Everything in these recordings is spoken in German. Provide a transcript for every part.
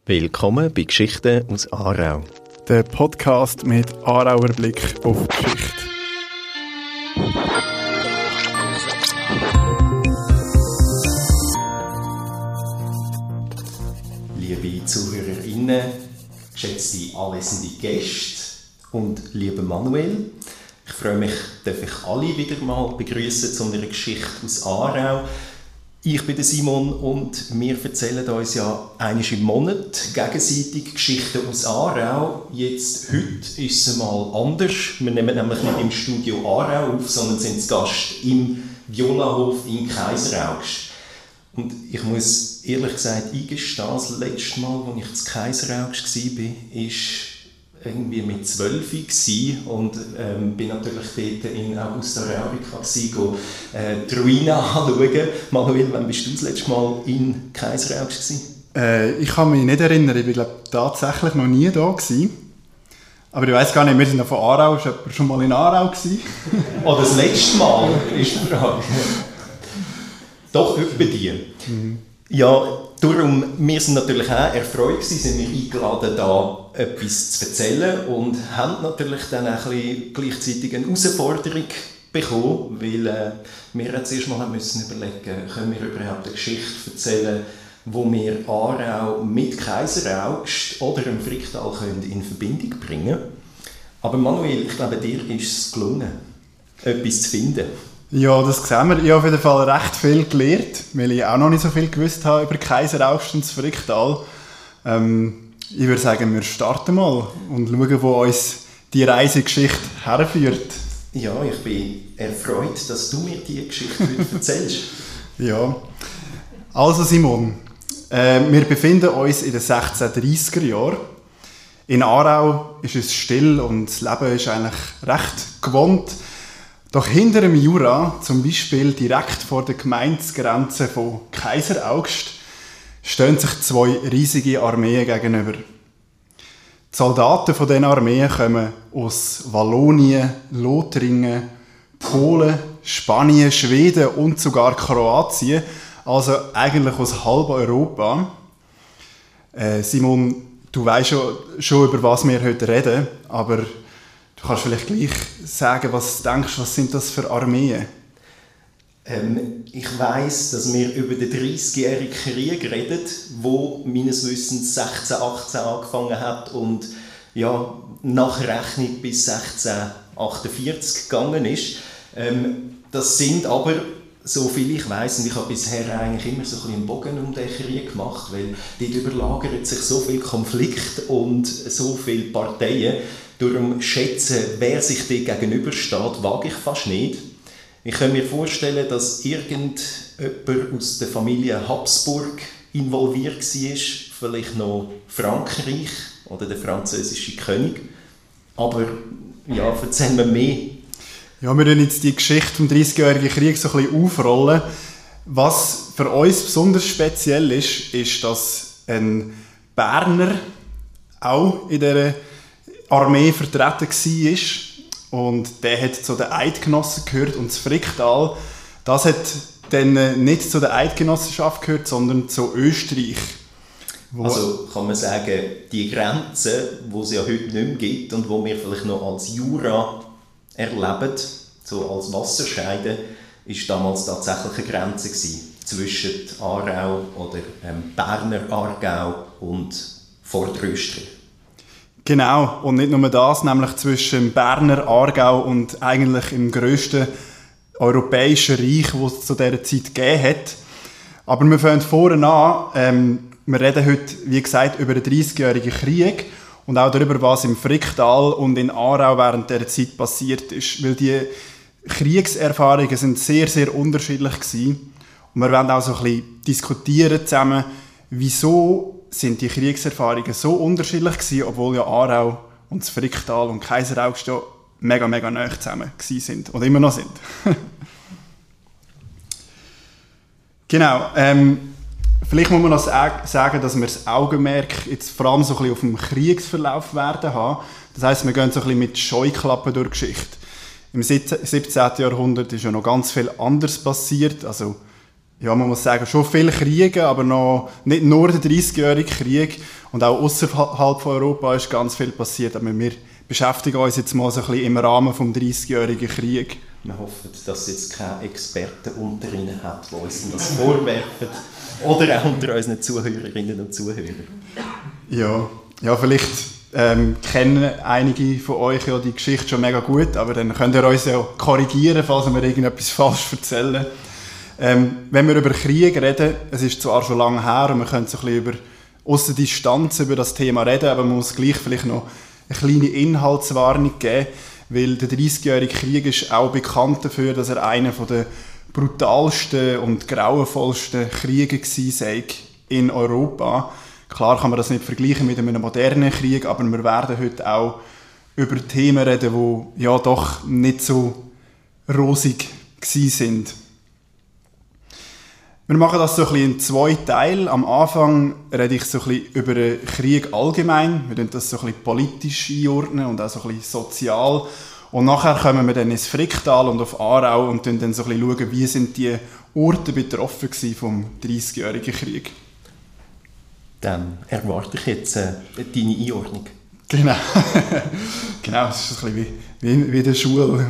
Willkommen bei Geschichten aus Aarau. Der Podcast mit Aarauer Blick auf Geschichte. Liebe ZuhörerInnen, geschätzte anwesende Gäste und lieber Manuel, ich freue mich, darf ich alle wieder mal begrüßen zu einer Geschichte aus Aarau. Ich bin der Simon und wir erzählen uns ja einmal im Monat gegenseitig Geschichten aus Aarau. Heute ist es mal anders. Wir nehmen nämlich nicht im Studio Aarau auf, sondern sind zu Gast im Violahof in Kaiseraugst. Und ich muss ehrlich gesagt eingestehen, das letzte Mal, als ich zu Kaiseraugst war, war irgendwie mit 12 und bin natürlich dort in Augusta Raurica die Ruinen anschauen. Manuel, wann bist du das letzte Mal in Kaiseraugst gewesen? Ich kann mich nicht erinnern, ich war tatsächlich noch nie da gewesen. Aber ich weiss gar nicht, wir sind noch von Aarau, ist jemand schon mal in Aarau gewesen? Oh, das letzte Mal ist die Frage. Doch, bei dir. Ja, darum, wir sind natürlich auch erfreut gewesen, sind wir eingeladen, da etwas zu erzählen und haben natürlich dann auch ein bisschen gleichzeitig eine Herausforderung bekommen, weil wir jetzt erst mal müssen überlegen, können wir überhaupt eine Geschichte erzählen, wo wir Aarau mit Kaiseraugst oder dem Fricktal können in Verbindung bringen können. Aber Manuel, ich glaube, dir ist es gelungen, etwas zu finden. Ja, das sehen wir. Ich habe auf jeden Fall recht viel gelernt, weil ich auch noch nicht so viel gewusst habe über Kaiseraugst und das Fricktal. Ich würde sagen, wir starten mal und schauen, wo uns die Reisegeschichte herführt. Ja, ich bin erfreut, dass du mir diese Geschichte heute erzählst. Ja, also Simon, wir befinden uns in den 1630er Jahren. In Aarau ist es still und das Leben ist eigentlich recht gewohnt. Doch hinter dem Jura, zum Beispiel direkt vor der Gemeindegrenze von Kaiseraugst, stehen sich zwei riesige Armeen gegenüber. Die Soldaten von diesen Armeen kommen aus Wallonien, Lothringen, Polen, Spanien, Schweden und sogar Kroatien, also eigentlich aus halb Europa. Simon, du weißt schon, über was wir heute reden, aber du kannst vielleicht gleich sagen, was du denkst, was sind das für Armeen? Ich weiss, dass wir über den 30-jährigen Krieg reden, der meines Wissens 1618 angefangen hat und ja, nach Rechnung bis 1648 gegangen ist. Das sind aber, so viel ich weiss, und ich habe bisher eigentlich immer so ein bisschen einen Bogen um den Krieg gemacht, weil dort überlagert sich so viel Konflikt und so viele Parteien. Darum schätzen, wer sich dem gegenübersteht, wage ich fast nicht. Ich kann mir vorstellen, dass irgendjemand aus der Familie Habsburg involviert war, vielleicht noch Frankreich oder der französische König. Aber ja, erzählen wir mehr. Ja, wir rollen jetzt die Geschichte vom 30-jährigen Krieg so ein bisschen aufrollen. Was für uns besonders speziell ist, ist, dass ein Berner auch in dieser Armee vertreten war. Und der hat zu den Eidgenossen gehört. Und das Fricktal, das hat dann nicht zu der Eidgenossenschaft gehört, sondern zu Österreich. Also kann man sagen, die Grenze, die es ja heute nicht mehr gibt und die wir vielleicht noch als Jura erleben, so als Wasserscheide, war damals tatsächlich eine Grenze zwischen Aarau oder Berner Aargau und Vorderösterreich. Genau, und nicht nur das, nämlich zwischen Berner Aargau und eigentlich im grössten europäischen Reich, das es zu dieser Zeit gegeben hat. Aber wir fangen vorne an. Wir reden heute, wie gesagt, über den 30-jährigen Krieg und auch darüber, was im Fricktal und in Aarau während dieser Zeit passiert ist. Weil die Kriegserfahrungen sind sehr, sehr unterschiedlich gewesen. Und wir werden auch so ein bisschen diskutieren zusammen, wieso sind die Kriegserfahrungen so unterschiedlich gewesen, obwohl ja Aarau und das Fricktal und Kaiseraugst ja mega, mega nahe zusammen sind und immer noch sind. Genau. Vielleicht muss man noch sagen, dass wir das Augenmerk jetzt vor allem so ein bisschen auf dem Kriegsverlauf werden haben. Das heisst, wir gehen so ein bisschen mit Scheuklappen durch die Geschichte. Im 17. Jahrhundert ist ja noch ganz viel anderes passiert. Also ja, man muss sagen, schon viele Kriege, aber noch nicht nur der 30-jährige Krieg. Und auch außerhalb von Europa ist ganz viel passiert. Aber wir beschäftigen uns jetzt mal so ein bisschen im Rahmen des 30-jährigen Krieges. Wir hoffen, dass es jetzt keine Experten unter Ihnen hat, die uns das vorwerfen. Oder auch unter unseren Zuhörerinnen und Zuhörern. Ja, vielleicht kennen einige von euch ja die Geschichte schon mega gut, aber dann könnt ihr uns ja korrigieren, falls wir irgendetwas falsch erzählen. Wenn wir über Krieg reden, es ist zwar schon lange her und wir können so ein bisschen aus der Distanz über das Thema reden, aber man muss gleich vielleicht noch eine kleine Inhaltswarnung geben, weil der 30-jährige Krieg ist auch bekannt dafür, dass er einer der brutalsten und grauenvollsten Kriege war in Europa. Klar kann man das nicht vergleichen mit einem modernen Krieg, aber wir werden heute auch über Themen reden, die ja doch nicht so rosig sind. Wir machen das so ein bisschen in 2 Teilen. Am Anfang rede ich so ein bisschen über den Krieg allgemein. Wir ordnen das so ein bisschen politisch einordnen und auch so ein bisschen sozial. Und nachher kommen wir dann ins Fricktal und auf Aarau und schauen dann so ein bisschen schauen, wie sind die Orte betroffen vom 30-jährigen Krieg. Dann erwarte ich jetzt deine Einordnung. Genau. Genau, das ist ein bisschen wie in der Schule.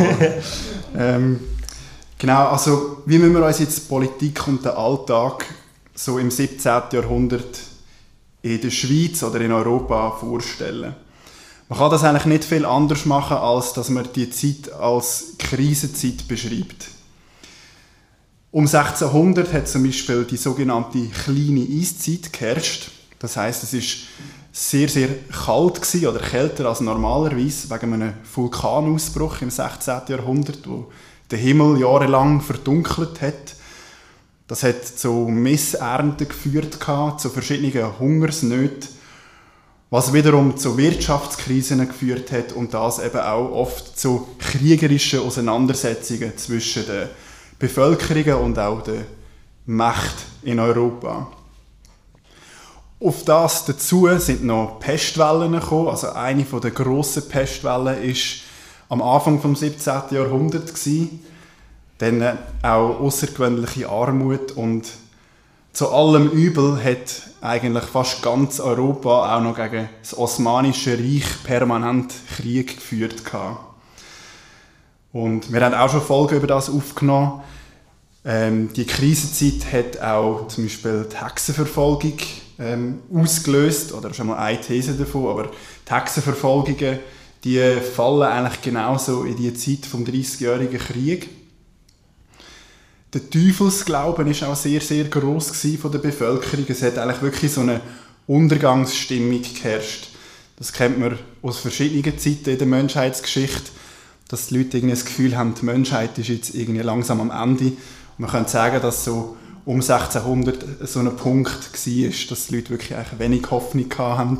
Genau, also wie müssen wir uns jetzt die Politik und den Alltag so im 17. Jahrhundert in der Schweiz oder in Europa vorstellen? Man kann das eigentlich nicht viel anders machen, als dass man die Zeit als Krisenzeit beschreibt. Um 1600 hat zum Beispiel die sogenannte kleine Eiszeit geherrscht. Das heisst, es war sehr, sehr kalt gewesen, oder kälter als normalerweise, wegen einem Vulkanausbruch im 16. Jahrhundert, wo der Himmel jahrelang verdunkelt hat. Das hat zu Missernten geführt, zu verschiedenen Hungersnöten, was wiederum zu Wirtschaftskrisen geführt hat und das eben auch oft zu kriegerischen Auseinandersetzungen zwischen den Bevölkerungen und auch der Macht in Europa. Auf das dazu sind noch Pestwellen gekommen. Also eine der grossen Pestwellen war am Anfang des 17. Jahrhunderts. Dann auch außergewöhnliche Armut und zu allem Übel hat eigentlich fast ganz Europa auch noch gegen das Osmanische Reich permanent Krieg geführt. Und wir haben auch schon Folgen über das aufgenommen. Die Krisenzeit hat auch zum Beispiel die Hexenverfolgung ausgelöst, oder schon mal eine These davon, aber die Hexenverfolgungen, die fallen eigentlich genauso in die Zeit des 30-jährigen Krieg. Der Teufelsglauben war auch sehr, sehr gross von der Bevölkerung. Es hat eigentlich wirklich so eine Untergangsstimmung geherrscht. Das kennt man aus verschiedenen Zeiten in der Menschheitsgeschichte, dass die Leute irgendwie das Gefühl haben, die Menschheit ist jetzt irgendwie langsam am Ende. Und man könnte sagen, dass so um 1600 so ein Punkt war, dass die Leute wirklich eigentlich wenig Hoffnung hatten.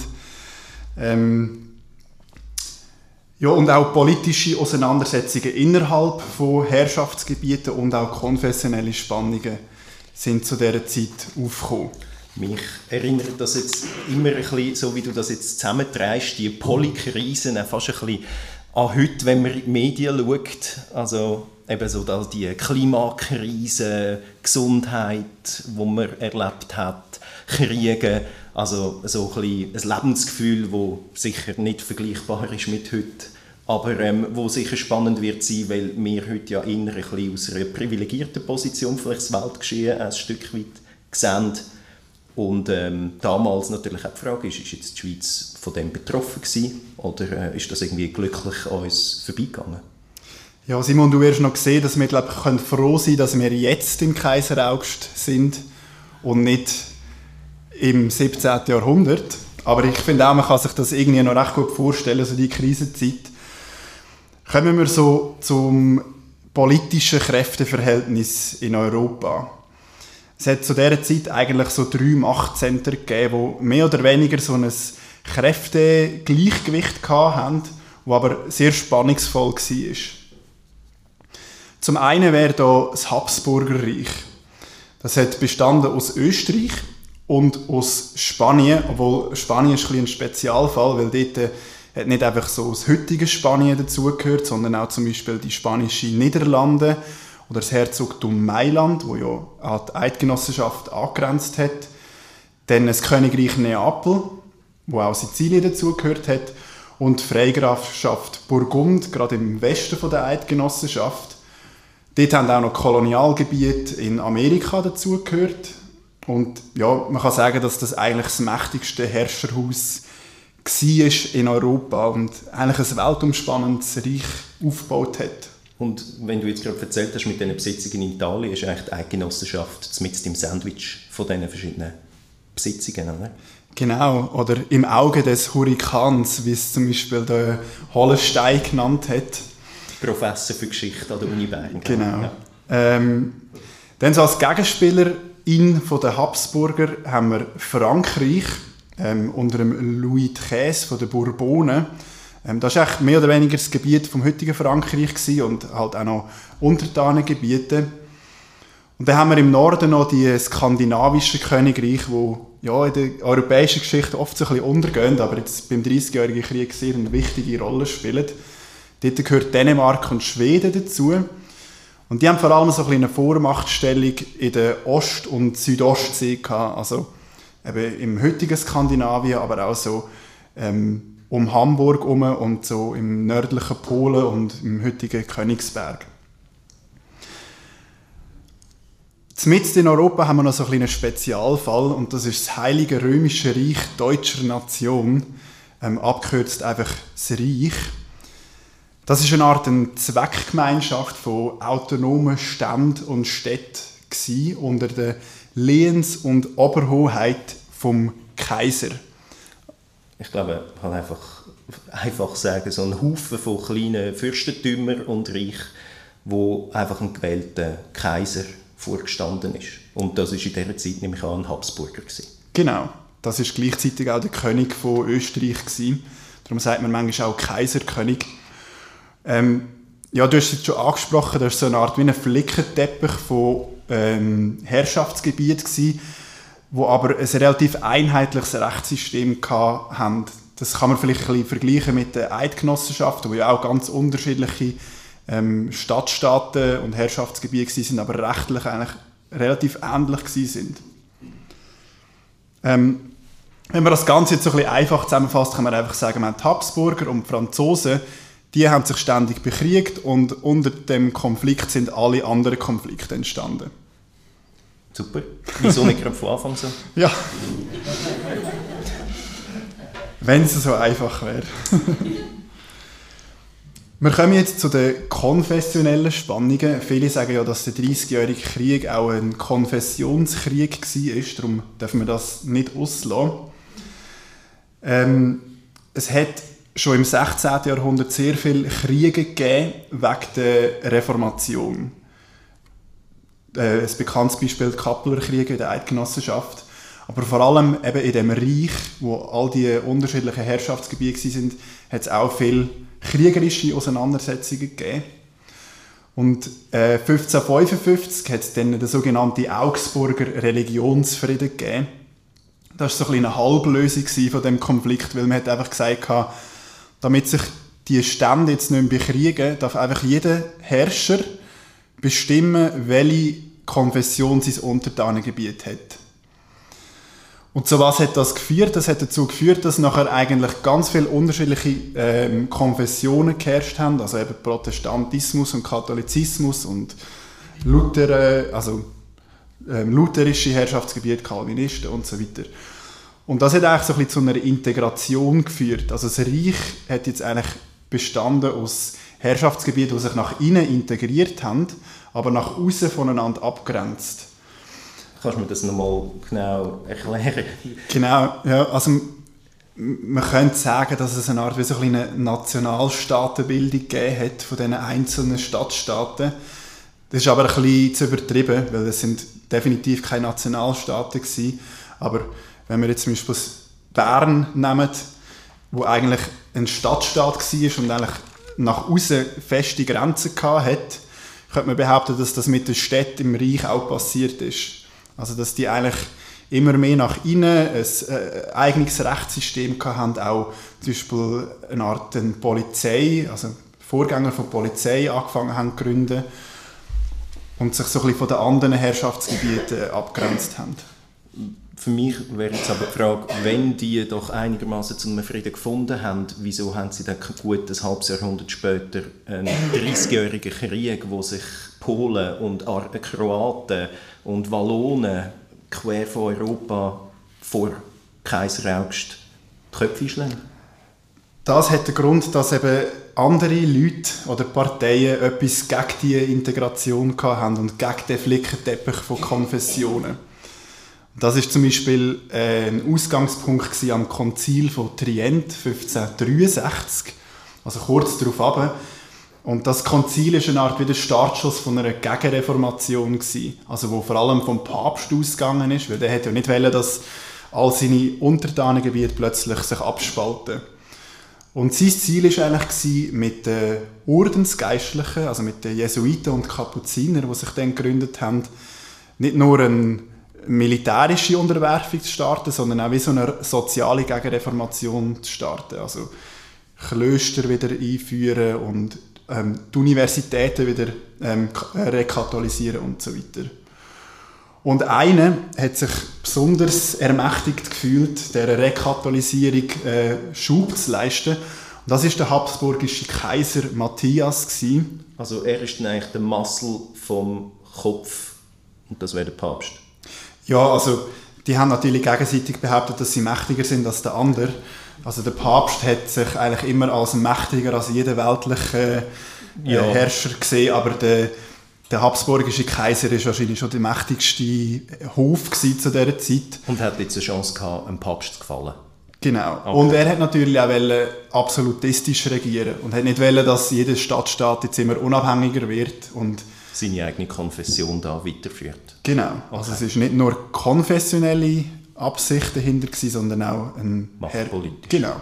Ja, und auch politische Auseinandersetzungen innerhalb von Herrschaftsgebieten und auch konfessionelle Spannungen sind zu dieser Zeit aufgekommen. Mich erinnert das jetzt immer ein bisschen, so wie du das jetzt zusammenträgst, die Polykrisen, fast ein bisschen an heute, wenn man in die Medien schaut. Also eben so die Klimakrise, Gesundheit, die man erlebt hat, Kriege, also so ein bisschen ein Lebensgefühl, das sicher nicht vergleichbar ist mit heute, aber wo sicher spannend wird sein, weil wir heute ja eher ein bisschen aus einer privilegierten Position vielleicht das Weltgeschehen ein Stück weit sehen. Und damals natürlich auch die Frage ist jetzt die Schweiz von dem betroffen gewesen, oder ist das irgendwie glücklich an uns vorbeigegangen? Ja, Simon, du wirst noch sehen, dass wir froh sein können, dass wir jetzt im Kaiser August sind und nicht im 17. Jahrhundert. Aber ich finde auch, man kann sich das irgendwie noch recht gut vorstellen, so die Krisenzeit. Kommen wir so zum politischen Kräfteverhältnis in Europa. Es hat zu dieser Zeit eigentlich so 3 Machtzentren gegeben, die mehr oder weniger so ein Kräftegleichgewicht hatten, das aber sehr spannungsvoll war. Zum einen wäre da das Habsburgerreich. Das hat bestanden aus Österreich und aus Spanien, obwohl Spanien ist ein Spezialfall, weil dort hat nicht einfach so das heutige Spanien dazugehört, sondern auch zum Beispiel die spanischen Niederlande oder das Herzogtum Mailand, wo ja an die Eidgenossenschaft angegrenzt hat. dann das Königreich Neapel, wo auch Sizilien dazugehört hat, und die Freigrafschaft Burgund, gerade im Westen von der Eidgenossenschaft. Dort haben auch noch Kolonialgebiete in Amerika dazugehört. Und ja, man kann sagen, dass das eigentlich das mächtigste Herrscherhaus war in Europa und eigentlich ein weltumspannendes Reich aufgebaut hat. Und wenn du jetzt gerade erzählt hast mit diesen Besitzungen in Italien, ist eigentlich die Eidgenossenschaft mit dem Sandwich von diesen verschiedenen Besitzungen, oder? Genau, oder im Auge des Hurrikans, wie es zum Beispiel der Hollenstein genannt hat. Professor für Geschichte an der Uni Bern. Genau. Ja. Dann so als Gegenspielerin von den Habsburger haben wir Frankreich unter dem Louis XIII von den Bourbonen. Das war mehr oder weniger das Gebiet vom heutigen Frankreich gewesen und halt auch noch Untertanengebiete. Und dann haben wir im Norden noch die skandinavischen Königreiche, die ja, in der europäischen Geschichte oft so ein bisschen untergehen, aber jetzt beim 30-jährigen Krieg sehr eine wichtige Rolle spielen. Dort gehört Dänemark und Schweden dazu. Und die haben vor allem so ein bisschen eine Vormachtstellung in der Ost- und Südostsee gehabt, also eben im heutigen Skandinavien, aber auch so um Hamburg herum und so im nördlichen Polen und im heutigen Königsberg. Mitten in Europa haben wir noch so einen Spezialfall und das ist das Heilige Römische Reich Deutscher Nation, abgekürzt einfach das Reich. Das ist eine Art Zweckgemeinschaft von autonomen Ständen und Städten unter der Lehens- und Oberhoheit vom Kaiser. Ich glaube, ich kann einfach sagen, so ein Haufen von kleinen Fürstentümern und Reich, wo einfach ein gewählter Kaiser vorgestanden ist. Und das war in dieser Zeit nämlich auch ein Habsburger. Genau, das war gleichzeitig auch der König von Österreich. Darum sagt man manchmal auch Kaiserkönig. Ja, du hast es jetzt schon angesprochen, das war so eine Art wie ein Flickenteppich von Herrschaftsgebieten, wo aber ein relativ einheitliches Rechtssystem hatten. Das kann man vielleicht ein bisschen vergleichen mit der Eidgenossenschaft, wo ja auch ganz unterschiedliche Stadtstaaten und Herrschaftsgebiete waren, aber rechtlich eigentlich relativ ähnlich waren. Wenn man das Ganze jetzt so ein bisschen einfach zusammenfasst, kann man einfach sagen, wir haben die Habsburger und die Franzosen, die haben sich ständig bekriegt und unter dem Konflikt sind alle anderen Konflikte entstanden. Super. Wieso nicht gerade von Anfang so? Ja. Wenn es so einfach wäre. Wir kommen jetzt zu den konfessionellen Spannungen. Viele sagen ja, dass der 30-jährige Krieg auch ein Konfessionskrieg war, darum dürfen wir das nicht auslassen. Es hat schon im 16. Jahrhundert sehr viele Kriege gegeben wegen der Reformation. Ein bekanntes Beispiel die Kappeler Kriege in der Eidgenossenschaft. Aber vor allem eben in dem Reich, wo all die unterschiedlichen Herrschaftsgebiete waren, hat es auch viele kriegerische Auseinandersetzungen gegeben. Und 1555 hat es dann den sogenannten Augsburger Religionsfrieden gegeben. Das war so eine Halblösung von dem Konflikt, weil man hat einfach gesagt hat, damit sich die Stände jetzt nicht mehr bekriegen, darf einfach jeder Herrscher bestimmen, welche Konfession sein Untertanengebiet hat. Und zu was hat das geführt? Das hat dazu geführt, dass nachher eigentlich ganz viele unterschiedliche Konfessionen geherrscht haben, also eben Protestantismus und Katholizismus und lutherische Herrschaftsgebiete, Calvinisten und so weiter. Und das hat eigentlich so ein bisschen zu einer Integration geführt. Also das Reich hat jetzt eigentlich bestanden aus Herrschaftsgebieten, die sich nach innen integriert haben, aber nach außen voneinander abgrenzt. Kannst du mir das nochmal genau erklären? Genau, ja, also man könnte sagen, dass es eine Art wie so eine Nationalstaatenbildung gegeben hat von diesen einzelnen Stadtstaaten. Das ist aber ein bisschen zu übertrieben, weil es sind definitiv keine Nationalstaaten gewesen. Aber wenn wir jetzt zum Beispiel Bern nehmen, wo eigentlich ein Stadtstaat war und eigentlich nach außen feste Grenzen hatte, könnte man behaupten, dass das mit den Städten im Reich auch passiert ist. Also dass die eigentlich immer mehr nach innen ein eigenes Rechtssystem hatten, auch zum Beispiel eine Art Polizei, also Vorgänger von Polizei angefangen haben zu gründen und sich so ein bisschen von den anderen Herrschaftsgebieten abgrenzt haben. Für mich wäre jetzt aber die Frage, wenn die doch einigermaßen zu einem Frieden gefunden haben, wieso haben sie dann gut ein halbes Jahrhundert später einen 30-jährigen Krieg, wo sich Polen und Kroaten und Wallonen quer von Europa vor Kaiser August die Köpfe schlagen? Das hat den Grund, dass eben andere Leute oder Parteien etwas gegen diese Integration hatten und gegen den Flickenteppich von Konfessionen. Das war zum Beispiel ein Ausgangspunkt am Konzil von Trient 1563, also kurz darauf ab. Und das Konzil war eine Art wie der Startschuss von einer Gegenreformation, also wo vor allem vom Papst ausgegangen ist, weil der hat ja nicht wollen, dass all seine Untertanengebiete plötzlich sich abspalten. Und sein Ziel war eigentlich mit den Ordensgeistlichen, also mit den Jesuiten und Kapuzinern, die sich dann gegründet haben, nicht nur eine militärische Unterwerfung zu starten, sondern auch wie so eine soziale Gegenreformation zu starten. Also Klöster wieder einführen und die Universitäten wieder rekatholisieren und so weiter. Und einer hat sich besonders ermächtigt gefühlt, dieser Rekatholisierung Schub zu leisten. Und das war der habsburgische Kaiser Matthias. Also er ist dann eigentlich der Muscle vom Kopf und das wäre der Papst? Ja, also die haben natürlich gegenseitig behauptet, dass sie mächtiger sind als der andere. Also der Papst hat sich eigentlich immer als mächtiger als jeder weltliche Herrscher gesehen, aber der habsburgische Kaiser war wahrscheinlich schon der mächtigste Hof zu dieser Zeit. Und hat jetzt eine Chance gehabt, einem Papst zu gefallen. Genau. Okay. Und er hat natürlich auch absolutistisch regieren und hat nicht wollen, dass jeder Stadtstaat jetzt immer unabhängiger wird und seine eigene Konfession da weiterführt. Genau. Okay. Also es ist nicht nur konfessionelle Absicht dahinter gewesen, sondern auch ein machtpolitisch. Genau.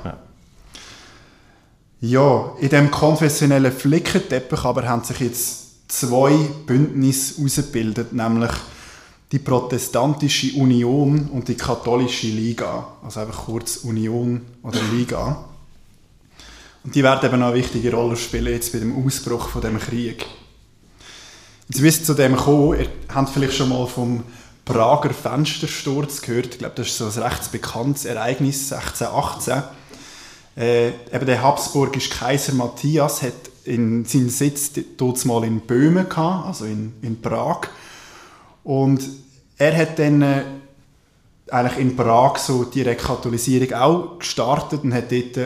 Ja, in diesem konfessionellen Flickenteppich aber haben sich jetzt zwei Bündnisse herausgebildet, nämlich die Protestantische Union und die Katholische Liga. Also einfach kurz Union oder Liga. Und die werden eben auch eine wichtige Rolle spielen jetzt bei dem Ausbruch von dem Krieg. Jetzt wisst ihr zu dem kommen, ihr habt vielleicht schon mal vom Prager Fenstersturz gehört. Ich glaube, das ist so ein recht bekanntes Ereignis, 1618. Eben der habsburgische Kaiser Matthias hat seinen Sitz dort mal in Böhmen gehabt, also in Prag. Und er hat dann eigentlich in Prag so die Rekatholisierung auch gestartet und hat dort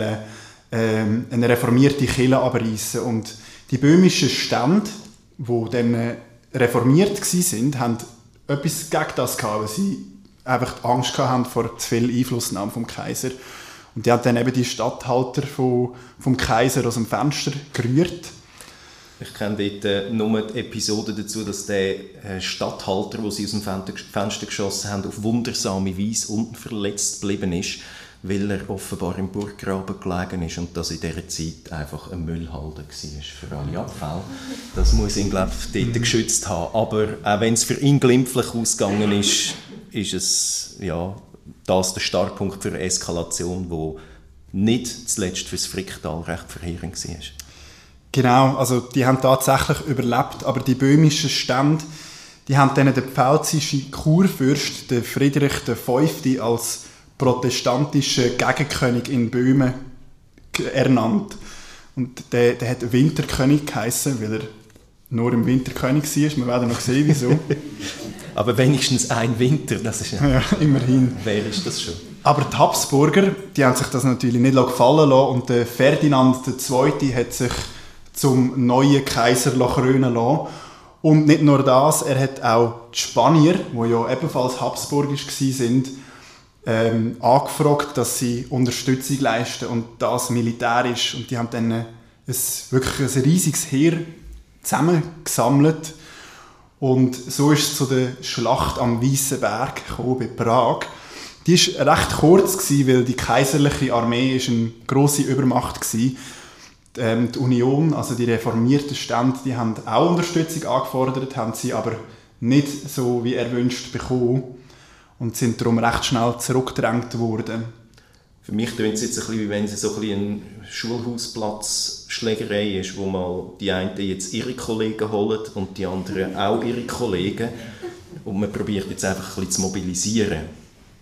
eine reformierte Kirche abreißen. Und die böhmischen Stände, die dann reformiert waren, haben etwas gegen das gehabt, weil sie einfach Angst hatten vor zu viel Einflussnahme vom Kaiser. Und die haben dann eben die Statthalter vom Kaiser aus dem Fenster gerührt. Ich kenne dort nur die Episode dazu, dass der Statthalter, den sie aus dem Fenster geschossen haben, auf wundersame Weise unverletzt geblieben ist, weil er offenbar im Burggraben gelegen ist und das in dieser Zeit einfach ein Müllhalde war für alle Abfälle. Das muss ihn, glaube ich, dort geschützt haben. Aber auch wenn es für ihn glimpflich ausgegangen ist, ist es das der Startpunkt für eine Eskalation, die nicht zuletzt für das Fricktal recht verheerend war. Genau, also die haben tatsächlich überlebt, aber die böhmischen Stände, die haben dann den pfälzischen Kurfürst, den Friedrich V., als protestantischen Gegenkönig in Böhmen ernannt. Und der hat Winterkönig geheissen, weil er nur im Winter König war. Wir werden noch sehen, wieso. Aber wenigstens ein Winter, das ist ja immerhin. Wer ist das schon? Aber die Habsburger, die haben sich das natürlich nicht gefallen lassen und der Ferdinand II. Hat sich zum neuen Kaiser krönen lassen. Und nicht nur das, er hat auch die Spanier, die ja ebenfalls habsburgisch waren, angefragt, dass sie Unterstützung leisten und das militärisch. Und die haben dann wirklich ein riesiges Heer zusammengesammelt. Und so ist es zu der Schlacht am Weißen Berg gekommen, bei Prag. Die war recht kurz, weil die kaiserliche Armee eine grosse Übermacht war. Die Union, also die reformierten Stände, die haben auch Unterstützung angefordert, haben sie aber nicht so wie erwünscht bekommen und sind darum recht schnell zurückgedrängt worden. Für mich klingt es jetzt ein bisschen, wie wenn es so ein bisschen eine Schulhausplatzschlägerei ist, wo mal die einen jetzt ihre Kollegen holen und die anderen auch ihre Kollegen. Und man probiert jetzt einfach ein bisschen zu mobilisieren.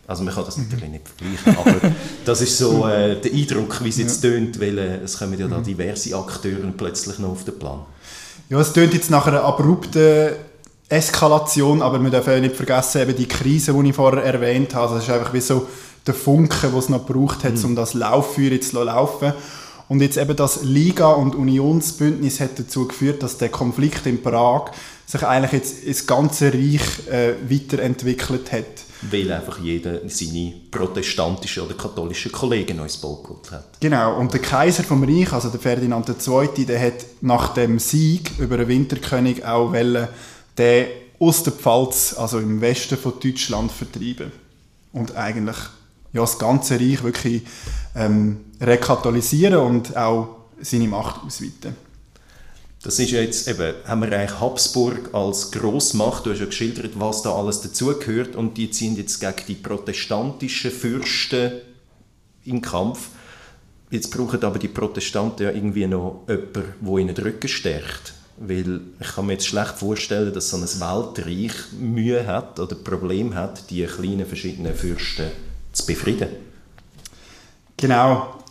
Also man kann das natürlich nicht vergleichen, aber das ist so der Eindruck, wie es jetzt tönt, weil es kommen ja da diverse Akteure plötzlich noch auf den Plan. Ja, es tönt jetzt nach einer abrupten Eskalation, aber wir dürfen nicht vergessen, eben die Krise, die ich vorher erwähnt habe, das ist einfach wie so der Funke, den es noch gebraucht hat, um das Lauffeuer zu laufen. Und jetzt eben das Liga- und Unionsbündnis hat dazu geführt, dass der Konflikt in Prag sich eigentlich jetzt ins ganze Reich weiterentwickelt hat. Weil einfach jeder seine protestantischen oder katholischen Kollegen noch ins Boot geholt hat. Genau, und der Kaiser vom Reich, also der Ferdinand II., der hat nach dem Sieg über den Winterkönig auch wollen, den aus der Pfalz, also im Westen von Deutschland, vertreiben. Und eigentlich das ganze Reich wirklich rekatholisieren und auch seine Macht ausweiten. Das ist jetzt eben, haben wir eigentlich Habsburg als Grossmacht, du hast ja geschildert, was da alles dazugehört, und die ziehen jetzt gegen die protestantischen Fürsten in Kampf. Jetzt brauchen aber die Protestanten ja irgendwie noch jemanden, der ihnen den Rücken stärkt. Weil ich kann mir jetzt schlecht vorstellen, dass so ein Weltreich Mühe hat oder Probleme hat, die kleinen verschiedenen Fürsten zu befrieden. Genau.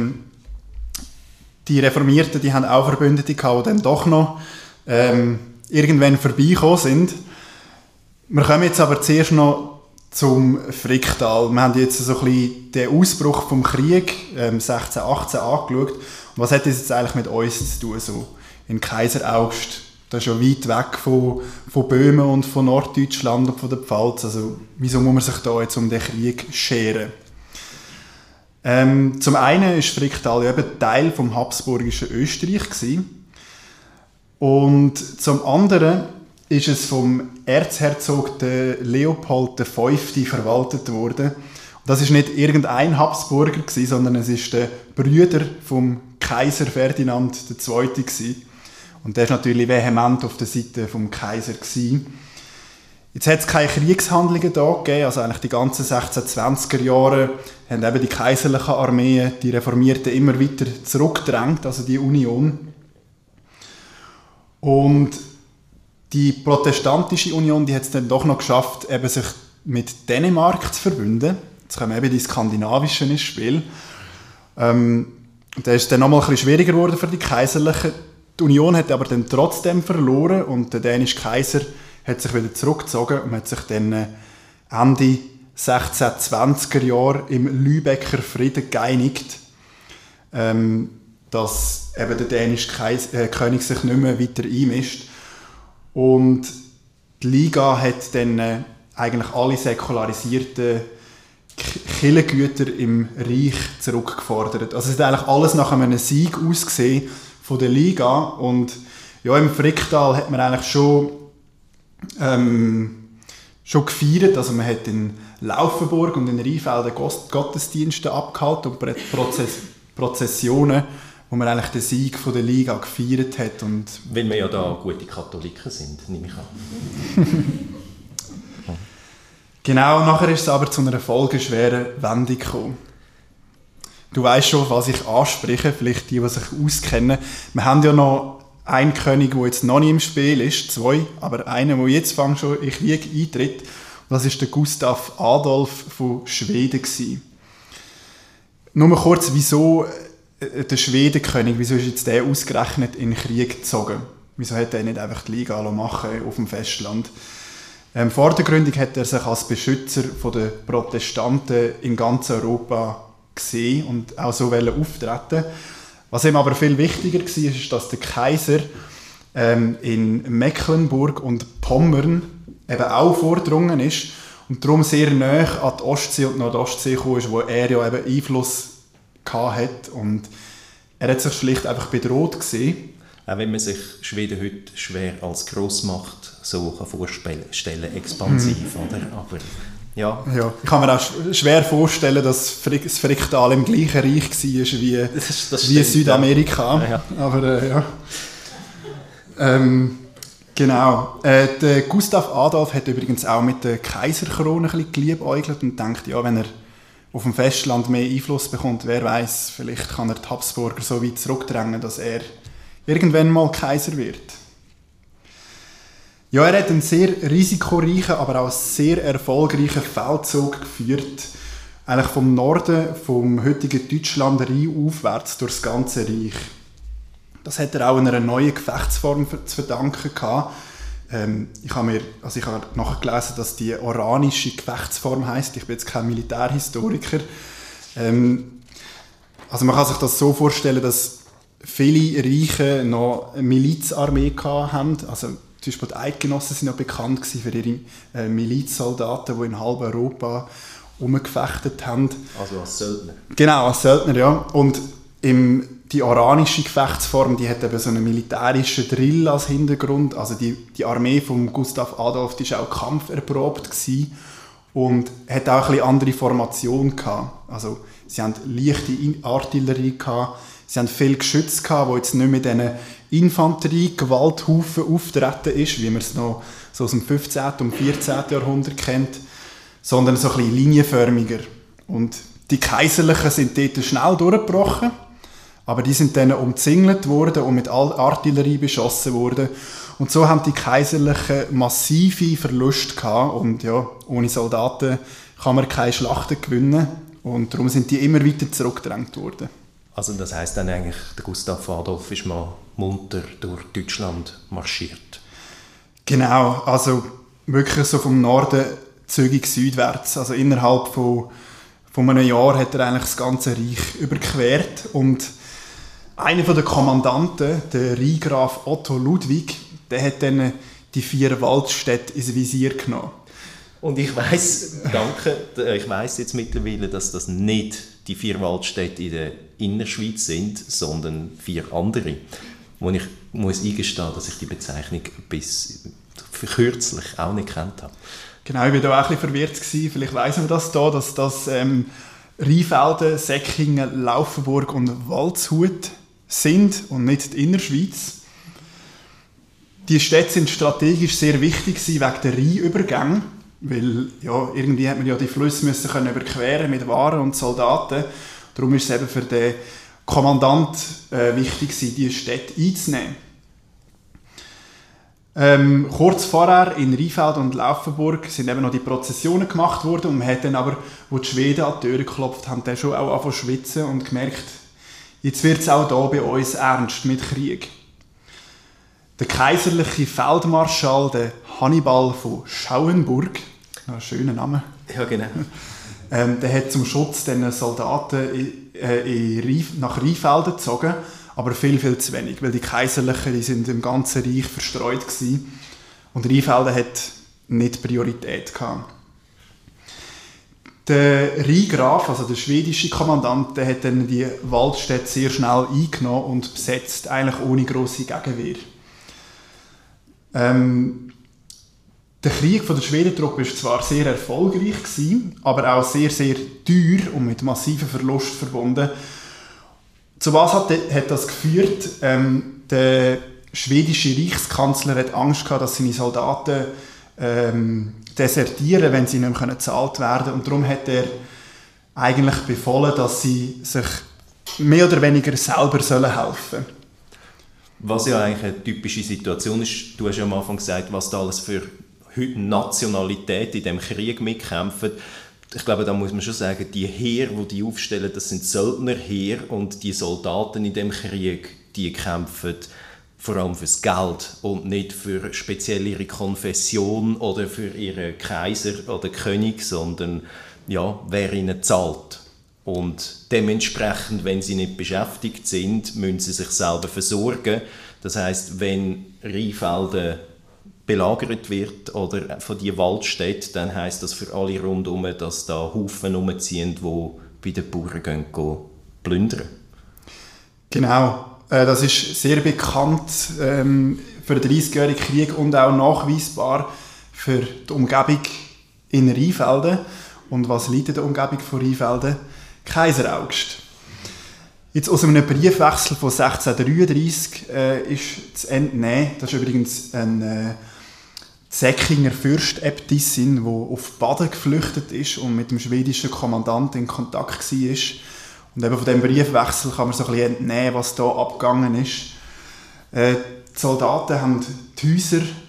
Die Reformierten, die haben auch Verbündete gehabt, die dann doch noch irgendwann vorbeigekommen sind. Wir kommen jetzt aber zuerst noch zum Fricktal. Wir haben jetzt so ein bisschen den Ausbruch vom Krieg 1618 angeschaut. Und was hat das jetzt eigentlich mit uns zu tun, so in Kaiseraugst? Das ist ja weit weg von Böhmen und von Norddeutschland und von der Pfalz. Also wieso muss man sich da jetzt um den Krieg scheren? Zum einen war Fricktal ja eben Teil vom habsburgischen Österreich gewesen. Und zum anderen ist es vom Erzherzog Leopold V. verwaltet worden. Und das ist nicht irgendein Habsburger gewesen, sondern es ist der Bruder vom Kaiser Ferdinand II. gewesen. Und der ist natürlich vehement auf der Seite vom Kaiser gewesen. Jetzt hat es keine Kriegshandlungen da gegeben, also eigentlich die ganzen 1620er Jahre haben eben die kaiserlichen Armeen die Reformierten immer weiter zurückgedrängt, also die Union. Und die protestantische Union, die hat es dann doch noch geschafft, eben sich mit Dänemark zu verbünden. Jetzt kommen eben die Skandinavischen ins Spiel. Da ist es dann nochmal ein bisschen schwieriger geworden für die Kaiserlichen. Die Union hat aber dann trotzdem verloren und der dänische Kaiser hat sich wieder zurückgezogen und hat sich dann Ende 1620er Jahre im Lübecker Frieden geeinigt, dass eben der dänische König sich nicht mehr weiter einmischt. Und die Liga hat dann eigentlich alle säkularisierten Kirchengüter im Reich zurückgefordert. Also es hat eigentlich alles nach einem Sieg ausgesehen von der Liga. Und ja, im Fricktal hat man eigentlich schon gefeiert. Also man hat in Laufenburg und in Rheinfelden Gottesdienste abgehalten und Prozessionen, wo man eigentlich den Sieg von der Liga gefeiert hat. Und weil wir ja da gute Katholiken sind, nehme ich an. Genau, nachher ist es aber zu einer folgenschweren Wendung gekommen. Du weißt schon, was ich anspreche, vielleicht die sich auskennen. Wir haben ja noch einen König, der jetzt noch nicht im Spiel ist, zwei, aber einer, der jetzt schon in den Krieg eintritt. Das ist der Gustav Adolf von Schweden gewesen. Nur mal kurz, wieso der Schwedenkönig, wieso ist jetzt der ausgerechnet in den Krieg gezogen? Wieso hat er nicht einfach die Liga machen auf dem Festland? Vordergründig hat er sich als Beschützer der Protestanten in ganz Europa gesehen und auch so auftreten. Was ihm aber viel wichtiger war, ist, dass der Kaiser in Mecklenburg und Pommern eben auch vorgedrungen ist und darum sehr nahe an die Ostsee und Nordostsee gekommen ist, wo er ja eben Einfluss hatte. Und er hat sich schlicht einfach bedroht gesehen. Auch wenn man sich Schweden heute schwer als Grossmacht so vorstellen kann, expansiv, oder? Aber ja. Ja, ich kann mir auch schwer vorstellen, dass das Fricktal im gleichen Reich war wie Südamerika. Ja. Aber ja. Genau. Der Gustav Adolf hat übrigens auch mit der Kaiserkrone ein bisschen geliebäugelt und denkt, ja, wenn er auf dem Festland mehr Einfluss bekommt, wer weiß, vielleicht kann er die Habsburger so weit zurückdrängen, dass er irgendwann mal Kaiser wird. Ja, er hat einen sehr risikoreichen, aber auch sehr erfolgreichen Feldzug geführt. Eigentlich vom Norden, vom heutigen Deutschland aufwärts durch das ganze Reich. Das hat er auch einer neuen Gefechtsform zu verdanken gehabt. Ich habe nachgelesen, dass die oranische Gefechtsform heisst. Ich bin jetzt kein Militärhistoriker. Also man kann sich das so vorstellen, dass viele Reiche noch eine Milizarmee hatten. Also zum Beispiel die Eidgenossen sind noch bekannt für ihre Milizsoldaten, die in halb Europa umgefechtet haben. Also als Söldner. Genau, als Söldner, ja. Und die oranische Gefechtsform, die hat eben so einen militärischen Drill als Hintergrund. Also die Armee von Gustav Adolf, die war auch kampferprobt gewesen und hat auch ein bisschen andere Formation gehabt. Also sie haben leichte Artillerie gehabt, sie haben viel Geschütze gehabt, wo jetzt nicht mit diesen Infanterie-Gewalthaufen auftreten ist, wie man es noch so aus dem 15. und 14. Jahrhundert kennt, sondern so ein bisschen linienförmiger. Und die Kaiserlichen sind dort schnell durchgebrochen, aber die sind dann umzingelt worden und mit Artillerie beschossen worden. Und so haben die Kaiserlichen massive Verluste gehabt. Und ja, ohne Soldaten kann man keine Schlachten gewinnen. Und darum sind die immer weiter zurückgedrängt worden. Also das heisst dann eigentlich, der Gustav Adolf ist mal munter durch Deutschland marschiert. Genau, also wirklich so vom Norden zügig südwärts. Also innerhalb von einem Jahr hat er eigentlich das ganze Reich überquert. Und einer der Kommandanten, der Rheingraf Otto Ludwig, der hat dann die 4 Waldstädte ins Visier genommen. Und ich weiss jetzt mittlerweile, dass das nicht die 4 Waldstädte in der Innerschweiz sind, sondern 4 andere. Wo ich muss eingestehen, dass ich die Bezeichnung bis für kürzlich auch nicht gekannt habe. Genau, ich war da auch ein bisschen verwirrt gewesen. Vielleicht weiss man das da, dass das Rheinfelden, Säckingen, Laufenburg und Waldshut sind und nicht die Innerschweiz. Die Städte sind strategisch sehr wichtig wegen der Rheinübergänge, weil ja, irgendwie hat man ja die Flüsse müssen überqueren mit Waren und Soldaten. Darum ist es eben für den Kommandant wichtig, diese Städte einzunehmen. Kurz vorher in Rheinfeld und Laufenburg sind eben noch die Prozessionen gemacht worden und man hat dann aber, wo die Schweden an die Tür geklopft haben, dann schon auch angefangen zu schwitzen und gemerkt, jetzt wird es auch hier bei uns ernst mit Krieg. Der kaiserliche Feldmarschall, der Hannibal von Schauenburg, ein schöner Name, ja, genau. Der hat zum Schutz den Soldaten nach Rheinfelden gezogen, aber viel, viel zu wenig, weil die Kaiserlichen, die sind im ganzen Reich verstreut gewesen und Rheinfelden hat nicht Priorität gehabt. Der Rheingraf, also der schwedische Kommandant, der hat dann die Waldstädte sehr schnell eingenommen und besetzt, eigentlich ohne grosse Gegenwehr. Der Krieg von der Schwedentruppe war zwar sehr erfolgreich gewesen, aber auch sehr, sehr teuer und mit massiven Verlusten verbunden. Zu was hat das geführt? Der schwedische Reichskanzler hat Angst gehabt, dass seine Soldaten desertieren, wenn sie nicht mehr bezahlt werden können. Und darum hat er eigentlich befohlen, dass sie sich mehr oder weniger selber helfen sollen. Was ja eigentlich eine typische Situation ist, du hast ja am Anfang gesagt, was da alles für Nationalität in diesem Krieg mitkämpfen. Ich glaube, da muss man schon sagen, die Heere, die aufstellen, das sind Söldnerheere und die Soldaten in diesem Krieg, die kämpfen vor allem fürs Geld und nicht für speziell ihre Konfession oder für ihren Kaiser oder König, sondern ja, wer ihnen zahlt. Und dementsprechend, wenn sie nicht beschäftigt sind, müssen sie sich selber versorgen. Das heisst, wenn Rheinfelden belagert wird oder von die Waldstädte, dann heisst das für alle rundherum, dass da Haufen rumziehen, die bei den Bauern gehen plündern. Genau. Das ist sehr bekannt für den 30-jährigen Krieg und auch nachweisbar für die Umgebung in Rheinfelden. Und was liegt in der Umgebung von Rheinfelden? Kaiser Augst. Jetzt aus einem Briefwechsel von 1633 ist zu entnehmen, das ist übrigens ein Säckinger Fürstäbtissin, die auf Baden geflüchtet ist und mit dem schwedischen Kommandanten in Kontakt war. Und eben von diesem Briefwechsel kann man so ein bisschen entnehmen, was da abgegangen ist. Die Soldaten haben die Häuser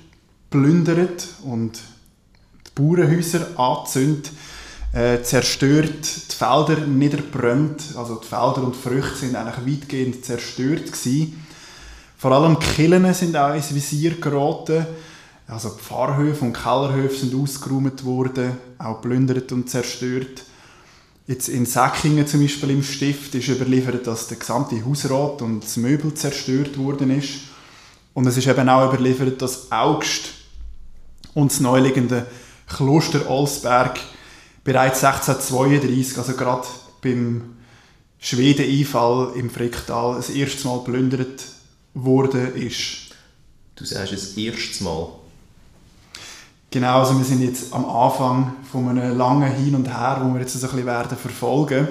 plündert und die Bauernhäuser angezündet, zerstört, die Felder niedergebrannt, also die Felder und die Früchte sind eigentlich weitgehend zerstört gewesen. Vor allem die Kirchen sind auch ins Visier geraten, also die Pfarrhöfe und Kellerhöfe sind ausgeräumt worden, auch plündert und zerstört. Jetzt in Säckingen zum Beispiel im Stift ist überliefert, dass der gesamte Hausrat und das Möbel zerstört worden ist. Und es ist eben auch überliefert, dass Augst und das neuliegende Kloster Olsberg bereits 1632, also gerade beim Schwedeneinfall im Fricktal, das erste Mal geplündert worden ist. Du sagst das erste Mal. Genau, also wir sind jetzt am Anfang von einem langen Hin und Her, wo wir jetzt so ein bisschen werden verfolgen.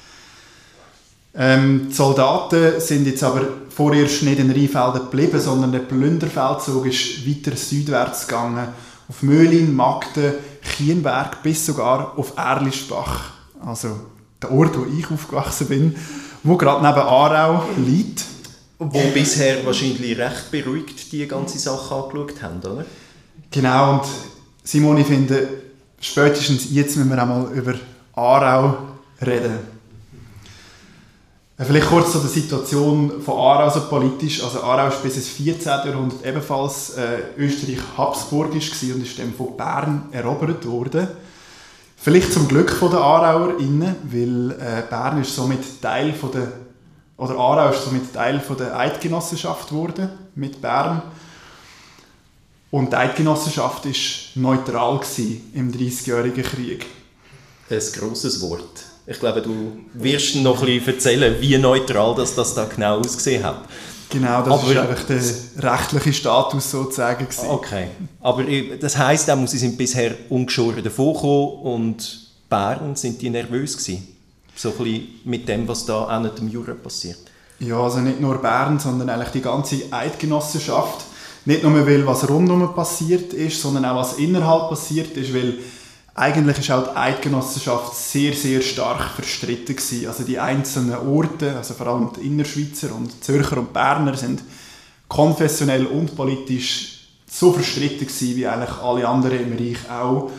Die Soldaten sind jetzt aber vorerst nicht in Rheinfelden geblieben, sondern der Plünderfeldzug ist weiter südwärts gegangen, auf Möhlin, Magden, Kienberg bis sogar auf Erlischbach, also der Ort, wo ich aufgewachsen bin, wo gerade neben Aarau liegt. Wo bisher wahrscheinlich recht beruhigt die ganze Sache angeschaut haben, oder? Genau, und Simon, ich finde, spätestens jetzt müssen wir einmal über Aarau reden. Vielleicht kurz zu der Situation von Aarau so politisch. Also Aarau ist bis ins 14. Jahrhundert ebenfalls österreich-habsburgisch und ist dann von Bern erobert worden. Vielleicht zum Glück von den AarauerInnen, weil Bern ist somit Teil von der, oder Aarau ist somit Teil von der Eidgenossenschaft geworden mit Bern. Und die Eidgenossenschaft war neutral im 30-jährigen Krieg. Ein grosses Wort. Ich glaube, du wirst noch ein bisschen erzählen, wie neutral das da genau ausgesehen hat. Genau, das war einfach der rechtliche Status sozusagen. Okay, aber das heisst, sie sind bisher ungeschoren davongekommen und Bern, sind die nervös gewesen? So ein bisschen mit dem, was da auch nicht im Jura passiert? Ja, also nicht nur Bern, sondern eigentlich die ganze Eidgenossenschaft. Nicht nur, weil was rundherum passiert ist, sondern auch was innerhalb passiert ist, weil eigentlich ist auch die Eidgenossenschaft sehr, sehr stark verstritten gewesen. Also die einzelnen Orte, also vor allem die Innerschweizer und Zürcher und Berner, sind konfessionell und politisch so verstritten gewesen, wie eigentlich alle anderen im Reich auch.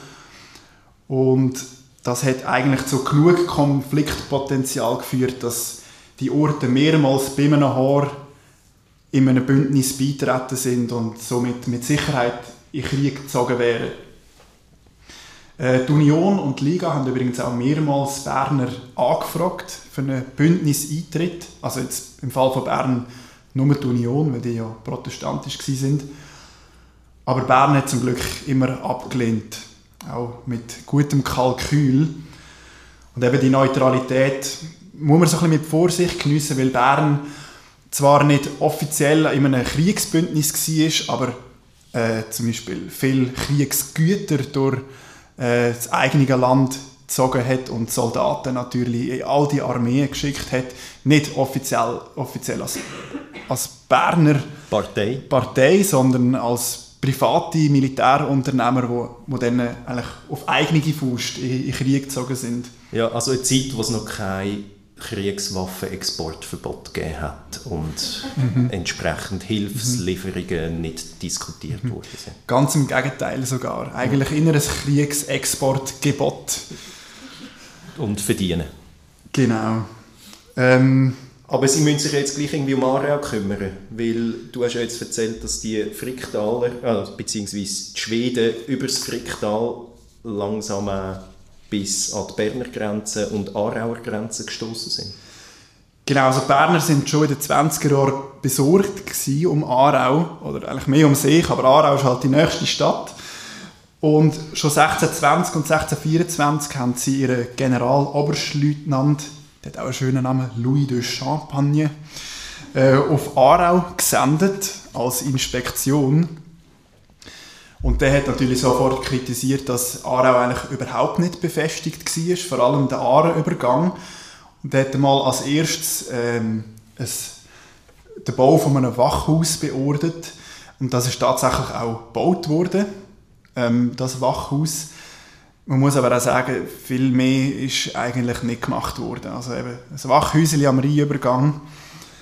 Und das hat eigentlich zu genug Konfliktpotenzial geführt, dass die Orte mehrmals bei einem Haar in einem Bündnis beitreten sind und somit mit Sicherheit in Krieg gezogen wären. Die Union und die Liga haben übrigens auch mehrmals Berner angefragt für einen Bündniseintritt. Also jetzt im Fall von Bern nur die Union, weil die ja protestantisch waren. Aber Bern hat zum Glück immer abgelehnt, auch mit gutem Kalkül. Und eben die Neutralität muss man so ein bisschen mit Vorsicht geniessen, weil Bern zwar nicht offiziell in einem Kriegsbündnis war, aber zum Beispiel viele Kriegsgüter durch das eigene Land gezogen hat und Soldaten natürlich in all die Armeen geschickt hat. Nicht offiziell als Berner Partei, sondern als private Militärunternehmer, die dann eigentlich auf eigene Faust in Krieg gezogen sind. Ja, also eine Zeit, wo es noch kein Kriegswaffenexportverbot gegeben hat und entsprechend Hilfslieferungen nicht diskutiert worden sind. Ganz im Gegenteil sogar. Eigentlich in ein Kriegsexportgebot. Und verdienen. Genau. Aber sie müssen sich jetzt gleich irgendwie um Aarau kümmern, weil du hast ja jetzt erzählt, dass die Fricktaler, beziehungsweise die Schweden über das Fricktal langsam bis an die Berner Grenze und Aarauer Grenze gestoßen sind. Genau, also die Berner sind schon in den 20er Jahren besorgt gewesen um Aarau, oder eigentlich mehr um sich, aber Aarau ist halt die nächste Stadt. Und schon 1620 und 1624 haben sie ihren Generaloberstleutnant, der hat auch einen schönen Namen, Louis de Champagne, auf Aarau gesendet als Inspektion. Und der hat natürlich sofort kritisiert, dass Aarau eigentlich überhaupt nicht befestigt war, vor allem der Aareübergang. Und er hat mal als erstes den Bau von einem Wachhaus beordert. Und das ist tatsächlich auch gebaut worden, das Wachhaus. Man muss aber auch sagen, viel mehr ist eigentlich nicht gemacht worden. Also eben ein Wachhäuschen am Rheinübergang.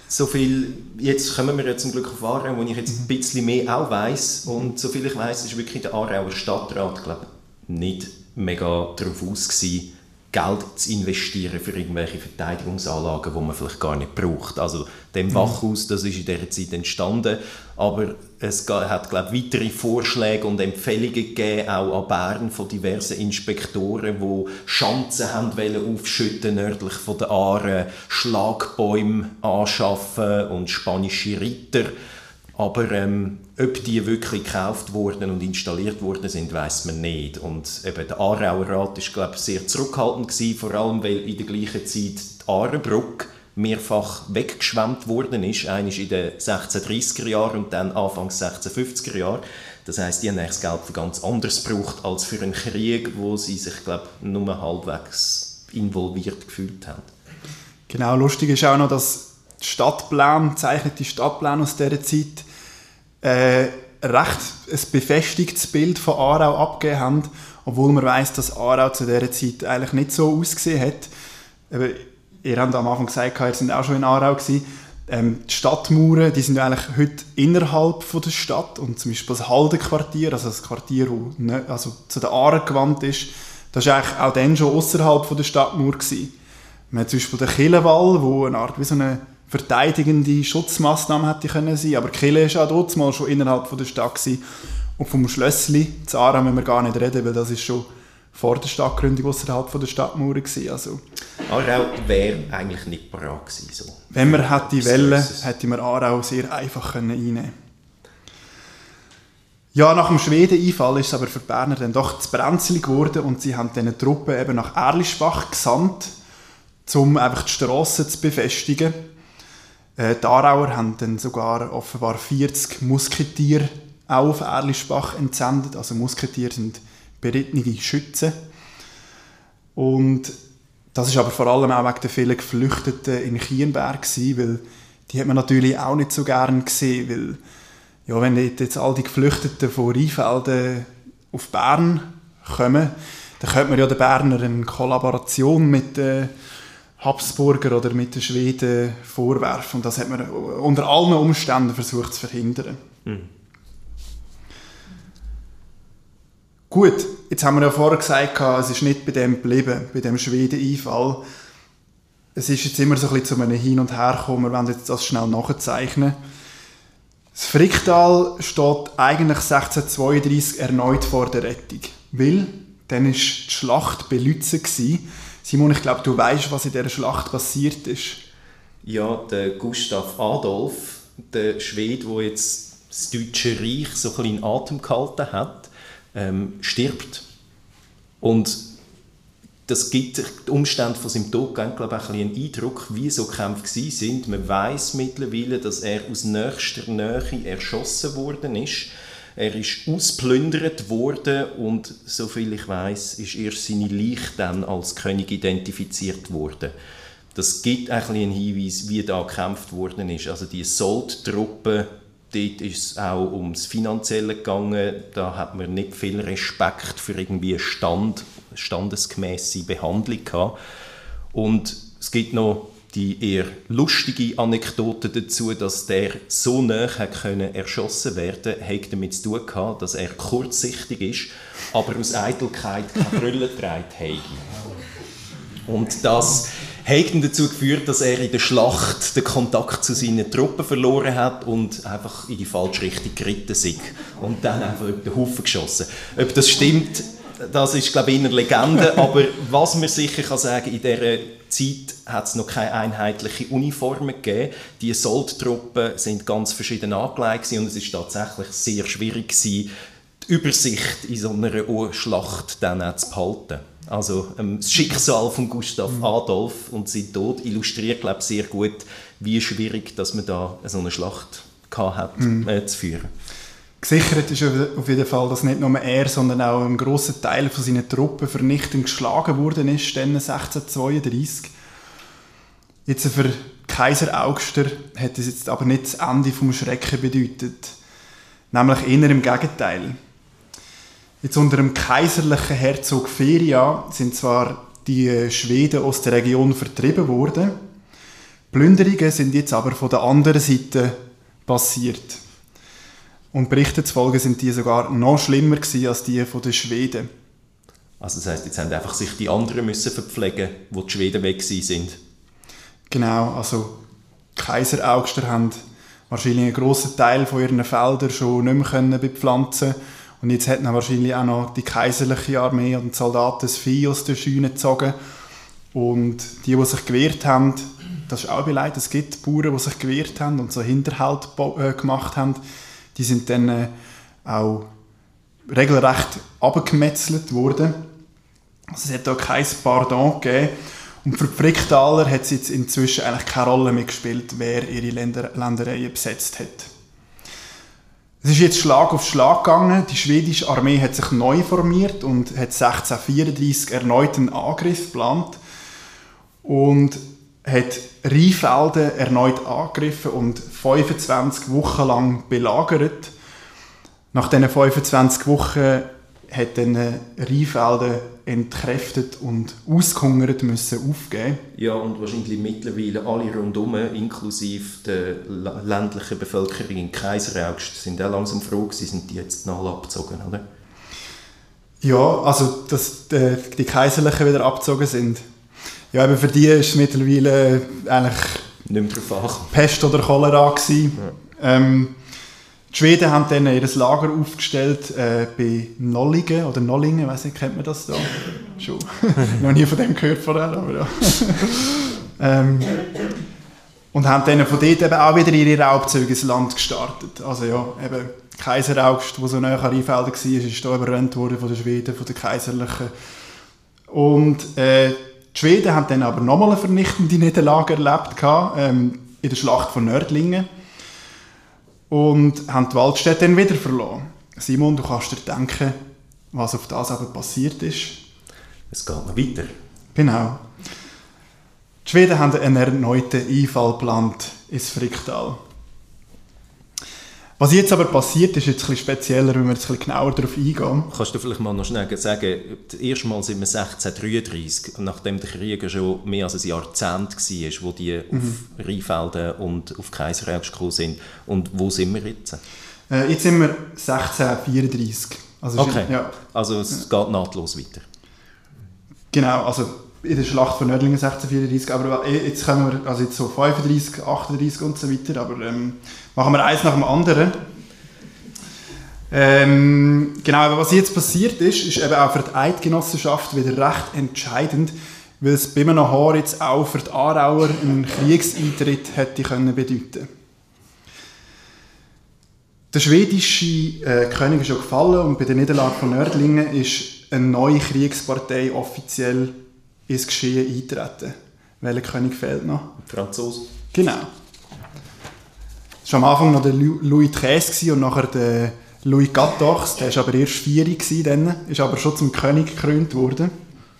So viel, jetzt kommen wir ja zum Glück auf Aarau, wo ich jetzt ein bisschen mehr auch weiss. Und soviel ich weiss, ist wirklich der Aarauer Stadtrat, glaube ich, nicht mega darauf aus gewesen, Geld zu investieren für irgendwelche Verteidigungsanlagen, die man vielleicht gar nicht braucht. Also dem Wachhaus, das ist in dieser Zeit entstanden, aber es hat, glaube ich, weitere Vorschläge und Empfehlungen gegeben, auch an Bern von diversen Inspektoren, die Schanzen aufschütten nördlich von der Aare, Schlagbäume anschaffen und spanische Ritter. Aber ob die wirklich gekauft wurden und installiert worden sind, weiss man nicht. Und eben der Aarauer Rat war, glaube ich, sehr zurückhaltend gewesen, vor allem weil in der gleichen Zeit die Aarebrücke mehrfach weggeschwemmt worden ist. Einmal in den 1630er Jahren und dann Anfangs 1650er Jahren. Das heisst, die haben das Geld für ganz anderes gebraucht als für einen Krieg, wo sie sich, glaube ich, nur halbwegs involviert gefühlt haben. Genau, lustig ist auch noch, dass die Stadtpläne, gezeichnete Stadtpläne aus dieser Zeit recht ein befestigtes Bild von Aarau abgegeben haben, obwohl man weiss, dass Aarau zu dieser Zeit eigentlich nicht so ausgesehen hat. Ihr habt am Anfang gesagt, ihr seid auch schon in Aarau gewesen. Die Stadtmauern, die sind eigentlich heute innerhalb von der Stadt und zum Beispiel das Haldenquartier, also das Quartier, das zu der Aare gewandt ist, das war eigentlich auch dann schon außerhalb von der Stadtmauer gewesen. Man hat zum Beispiel den Killenwall, wo eine Art wie so eine verteidigende Schutzmaßnahme hätte können sein, aber Kille war auch dort mal schon innerhalb von der Stadt gewesen. Und vom Schlössli zu Aarau müssen wir gar nicht reden, weil das ist schon vor der Stadtgründung außerhalb von der Stadtmauer gewesen. Also, Aarau wäre eigentlich nicht parat gewesen. So. Wenn man hätte wollen, hätte man Aarau sehr einfach einnehmen können. Ja, nach dem Schwedeneinfall ist es aber für die Berner dann doch zu brenzlig geworden und sie haben diese Truppen eben nach Erlischbach gesandt, um einfach die Strassen zu befestigen. Die Aarauer haben dann sogar offenbar 40 Musketiere auch auf Erlischbach entsendet. Also Musketiere sind berittene Schützen. Und das ist aber vor allem auch wegen der vielen Geflüchteten in Kienberg gewesen, weil die hat man natürlich auch nicht so gern gesehen, weil ja, wenn jetzt all die Geflüchteten von Rheinfelden auf Bern kommen, dann könnte man ja den Berner eine Kollaboration mit den Habsburger oder mit den Schweden vorwerfen. Und das hat man unter allen Umständen versucht zu verhindern. Gut, jetzt haben wir ja vorher gesagt, es ist nicht bei dem geblieben, bei dem Schweden-Einfall. Es ist jetzt immer so ein bisschen zu einem Hin und Her gekommen, wir wollen jetzt das schnell nachzeichnen. Das Fricktal steht eigentlich 1632 erneut vor der Rettung, weil dann war die Schlacht bei Lützen gewesen. Simon, ich glaube, du weißt, was in dieser Schlacht passiert ist. Ja, der Gustav Adolf, der Schwede, der jetzt das Deutsche Reich so ein bisschen in Atem gehalten hat, stirbt. Und das gibt die Umstände von seinem Tod, glaube ich, einen Eindruck, wie so Kämpfe waren. Man weiss mittlerweile, dass er aus nächster Nähe erschossen worden ist. Er ist ausgeplündert worden und, soviel ich weiss, ist erst seine Leiche dann als König identifiziert worden. Das gibt ein einen Hinweis, wie da gekämpft worden ist. Also die Soldtruppe, dort ist es auch ums Finanzielle gegangen. Da hat man nicht viel Respekt für irgendwie standesgemäße Behandlung gehabt. Und es gibt noch die eher lustige Anekdote dazu, dass der so nahe erschossen werden konnte, hat damit zu tun gehabt, dass er kurzsichtig ist, aber aus Eitelkeit keine Brille getragen hat. Und das hat ihn dazu geführt, dass er in der Schlacht den Kontakt zu seinen Truppen verloren hat und einfach in die falsche Richtung geritten ist und dann einfach über den Haufen geschossen. Ob das stimmt, das ist, glaube ich, eine Legende, aber was man sicher kann sagen, in dieser Zeit hat es noch keine einheitliche Uniformen gegeben. Die Soldtruppen sind ganz verschieden angelegt und es ist tatsächlich sehr schwierig gewesen, die Übersicht in so einer Schlacht dann auch zu behalten. Also das Schicksal von Gustav Adolf und sein Tod illustriert, glaube ich, sehr gut, wie schwierig dass man da so eine Schlacht hat, zu führen. Gesichert ist auf jeden Fall, dass nicht nur er, sondern auch ein grosser Teil von seinen Truppen vernichtend geschlagen worden ist, dann 1632. Jetzt für Kaiser Augster hat es jetzt aber nicht das Ende vom Schrecken bedeutet. Nämlich eher im Gegenteil. Jetzt unter dem kaiserlichen Herzog Feria sind zwar die Schweden aus der Region vertrieben worden, Plünderungen sind jetzt aber von der anderen Seite passiert. Und Berichten zufolge sind die sogar noch schlimmer gewesen als die von den Schweden. Also das heisst, jetzt haben einfach sich die anderen müssen verpflegen, wo die Schweden weg sind. Genau, also die Kaiseraugster haben wahrscheinlich einen grossen Teil von ihren Feldern schon nicht mehr bepflanzen können. Und jetzt hat dann wahrscheinlich auch noch die kaiserliche Armee und die Soldaten das Vieh aus der Scheune gezogen. Und die sich gewehrt haben, das ist auch beleidigt, es gibt Bauern, die sich gewehrt haben und so Hinterhalt gemacht haben, die sind dann auch regelrecht abgemetzelt worden. Also es hat da kein Pardon gegeben. Und für die Fricktaler hat es jetzt inzwischen eigentlich keine Rolle mehr gespielt, wer ihre Ländereien besetzt hat. Es ist jetzt Schlag auf Schlag gegangen. Die schwedische Armee hat sich neu formiert und hat 1634 erneut einen Angriff geplant und hat Rheinfelden erneut angegriffen und 25 Wochen lang belagert. Nach diesen 25 Wochen hat dann Rheinfelden entkräftet und ausgehungert müssen aufgeben. Ja, und wahrscheinlich mittlerweile alle rundherum, inklusive der ländlichen Bevölkerung in Kaiseraugst, sind auch langsam froh gewesen, sind die jetzt noch alle abgezogen, oder? Ja, also dass die Kaiserlichen wieder abgezogen sind. Ja, eben für die ist es mittlerweile eigentlich nicht mehr drauf Pest oder Cholera gewesen. Ja. Die Schweden haben dann ihr Lager aufgestellt bei Nollingen, oder Nollingen, weiss nicht, kennt man das da? Schon. Noch nie von dem gehört vorher, aber ja. Und haben dann von dort eben auch wieder ihre Raubzüge ins Land gestartet. Also ja, eben Kaiseraugst, der so nahe an Rheinfelden war, ist hier überrannt worden von den Schweden, von den Kaiserlichen. Und die Schweden haben dann aber nochmal eine vernichtende Niederlage erlebt, in der Schlacht von Nördlingen. Und haben die Waldstätte dann wieder verloren. Simon, du kannst dir denken, was auf das aber passiert ist. Es geht noch weiter. Genau. Die Schweden haben einen erneuten Einfall geplant ins Fricktal. Was jetzt aber passiert, ist jetzt ein bisschen spezieller, wenn wir jetzt ein bisschen genauer darauf eingehen. Kannst du vielleicht mal noch schnell sagen, das erste Mal sind wir 1633, nachdem der Krieg schon mehr als ein Jahrzehnt war, wo die auf Rheinfelden und auf Kaiseraugst gekommen sind. Und wo sind wir jetzt? Jetzt sind wir 1634. Also okay, ja. Also es geht nahtlos weiter. Genau, also in der Schlacht von Nördlingen 1634, aber jetzt kommen wir, also jetzt so 35, 38 und so weiter, aber machen wir eins nach dem anderen. Genau, aber was jetzt passiert ist eben auch für die Eidgenossenschaft wieder recht entscheidend, weil es bei einem Haar jetzt auch für die Aarauer einen Kriegseintritt hätte können bedeuten. Der schwedische König ist schon gefallen und bei der Niederlage von Nördlingen ist eine neue Kriegspartei offiziell ins Geschehen eintreten. Welcher König fehlt noch? Franzosen. Genau. Es war am Anfang noch der Louis XIII und nachher der Louis XIV. Der war aber erst 4 dann, ist aber schon zum König gekrönt worden.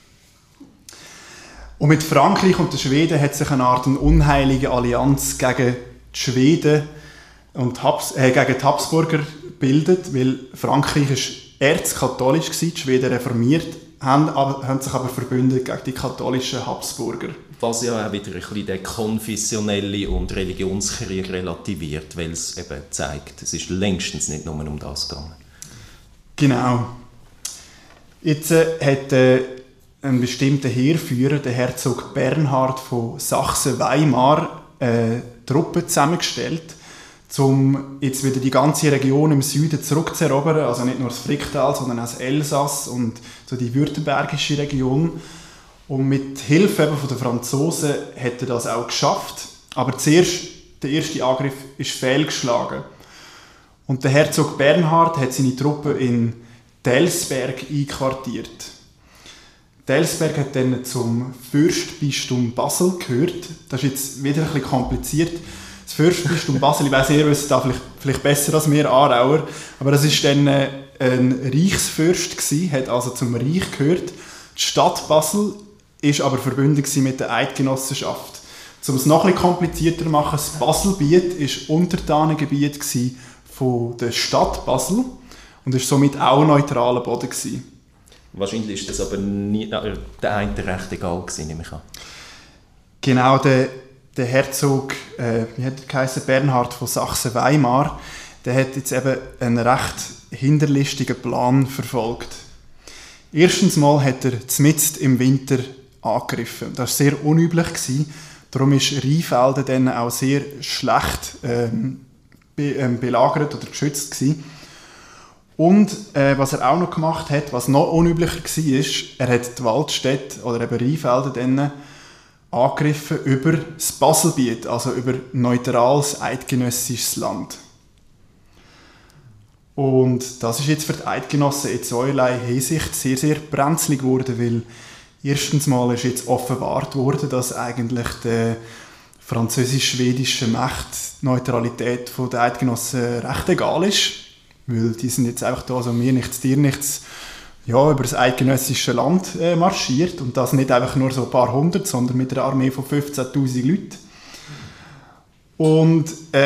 Und mit Frankreich und den Schweden hat sich eine Art unheilige Allianz gegen die Schweden und gegen die Habsburger gebildet, weil Frankreich ist erzkatholisch war, die Schweden reformiert, haben sich aber verbündet gegen die katholischen Habsburger. Was ja auch wieder ein bisschen den konfessionellen und Religionskrieg relativiert, weil es eben zeigt, es ist längstens nicht nur um das gegangen. Genau. Jetzt hat ein bestimmter Heerführer, der Herzog Bernhard von Sachsen-Weimar, Truppen zusammengestellt, um jetzt wieder die ganze Region im Süden zurückzuerobern, also nicht nur das Fricktal, sondern auch das Elsass und so die württembergische Region. Und mit Hilfe eben von den Franzosen hat er das auch geschafft. Aber zuerst, der erste Angriff ist fehlgeschlagen. Und der Herzog Bernhard hat seine Truppen in Delsberg einquartiert. Delsberg hat dann zum Fürstbistum Basel gehört. Das ist jetzt wieder ein bisschen kompliziert. Das Fürstbistum Basel, ich weiss, ihr wisst da vielleicht besser als wir Aarauer, aber das war dann ein Reichsfürst gewesen, hat also zum Reich gehört. Die Stadt Basel ist aber verbunden mit der Eidgenossenschaft. Um es noch ein bisschen komplizierter zu machen, das Baselbiet war Untertanengebiet von der Stadt Basel und war somit auch neutraler Boden gewesen. Wahrscheinlich ist das aber nie, der einen recht egal gewesen, nehme ich an. Genau, der der Herzog, wie hat er geheißen, Bernhard von Sachsen-Weimar, der hat jetzt eben einen recht hinterlistigen Plan verfolgt. Erstens mal hat er mitten im Winter angegriffen. Das war sehr unüblich. Darum war Rheinfelden dann auch sehr schlecht belagert oder geschützt gewesen. Und was er auch noch gemacht hat, was noch unüblicher war, er hat die Waldstätte oder eben Rheinfelden dann angegriffen über das Baselbiet, also über neutrales eidgenössisches Land. Und das ist jetzt für die Eidgenossen in zweierlei Hinsicht sehr, sehr brenzlig geworden, weil erstens mal ist jetzt offenbart worden, dass eigentlich der französisch-schwedischen Macht die Neutralität der Eidgenossen recht egal ist, weil die sind jetzt einfach da, also mir nichts, dir nichts, ja, über das eidgenössische Land marschiert und das nicht einfach nur so ein paar hundert, sondern mit einer Armee von 15'000 Leuten. Und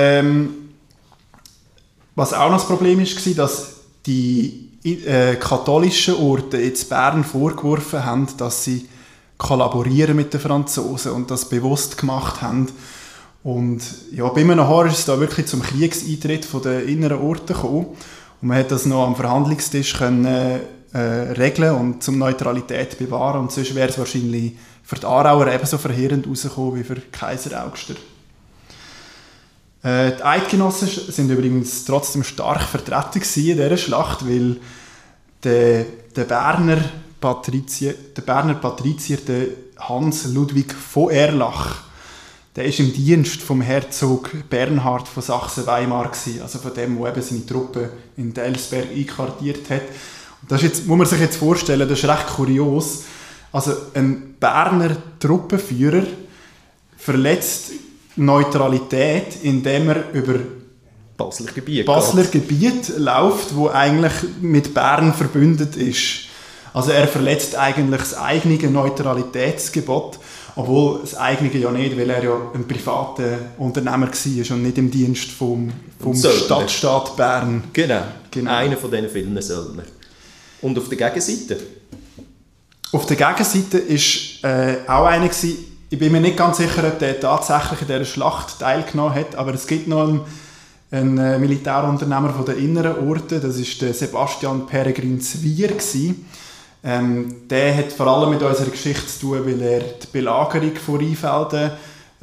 was auch noch das Problem war, dass die katholischen Orte jetzt Bern vorgeworfen haben, dass sie kollaborieren mit den Franzosen und das bewusst gemacht haben. Und ja, bei einem Haar ist es da wirklich zum Kriegseintritt von den inneren Orten gekommen. Und man hat das noch am Verhandlungstisch können, regeln und zum Neutralität bewahren. Und sonst wäre es wahrscheinlich für die Aarauer ebenso verheerend rausgekommen wie für Kaiser Augster. Die Eidgenossen sind übrigens trotzdem stark vertreten in dieser Schlacht, weil der Berner Patrizier, der Hans Ludwig von Erlach, der ist im Dienst vom Herzog Bernhard von Sachsen-Weimar gewesen, also von dem, der eben seine Truppen in Delsberg einquartiert hat. Und das ist jetzt, muss man sich jetzt vorstellen, das ist recht kurios. Also ein Berner Truppenführer verletzt Neutralität, indem er über Basler Gebiet läuft, wo eigentlich mit Bern verbündet ist. Also er verletzt eigentlich das eigene Neutralitätsgebot, obwohl das eigene ja nicht, weil er ja ein privater Unternehmer war und nicht im Dienst vom Stadtstaat Bern. Genau. Einer von diesen vielen Söldner. Und auf der Gegenseite? Auf der Gegenseite war auch einer gewesen. Ich bin mir nicht ganz sicher, ob der tatsächlich in dieser Schlacht teilgenommen hat, aber es gibt noch einen Militärunternehmer von den inneren Orten, das war der Sebastian Peregrin Zwier. Der hat vor allem mit unserer Geschichte zu tun, weil er die Belagerung von Rheinfelden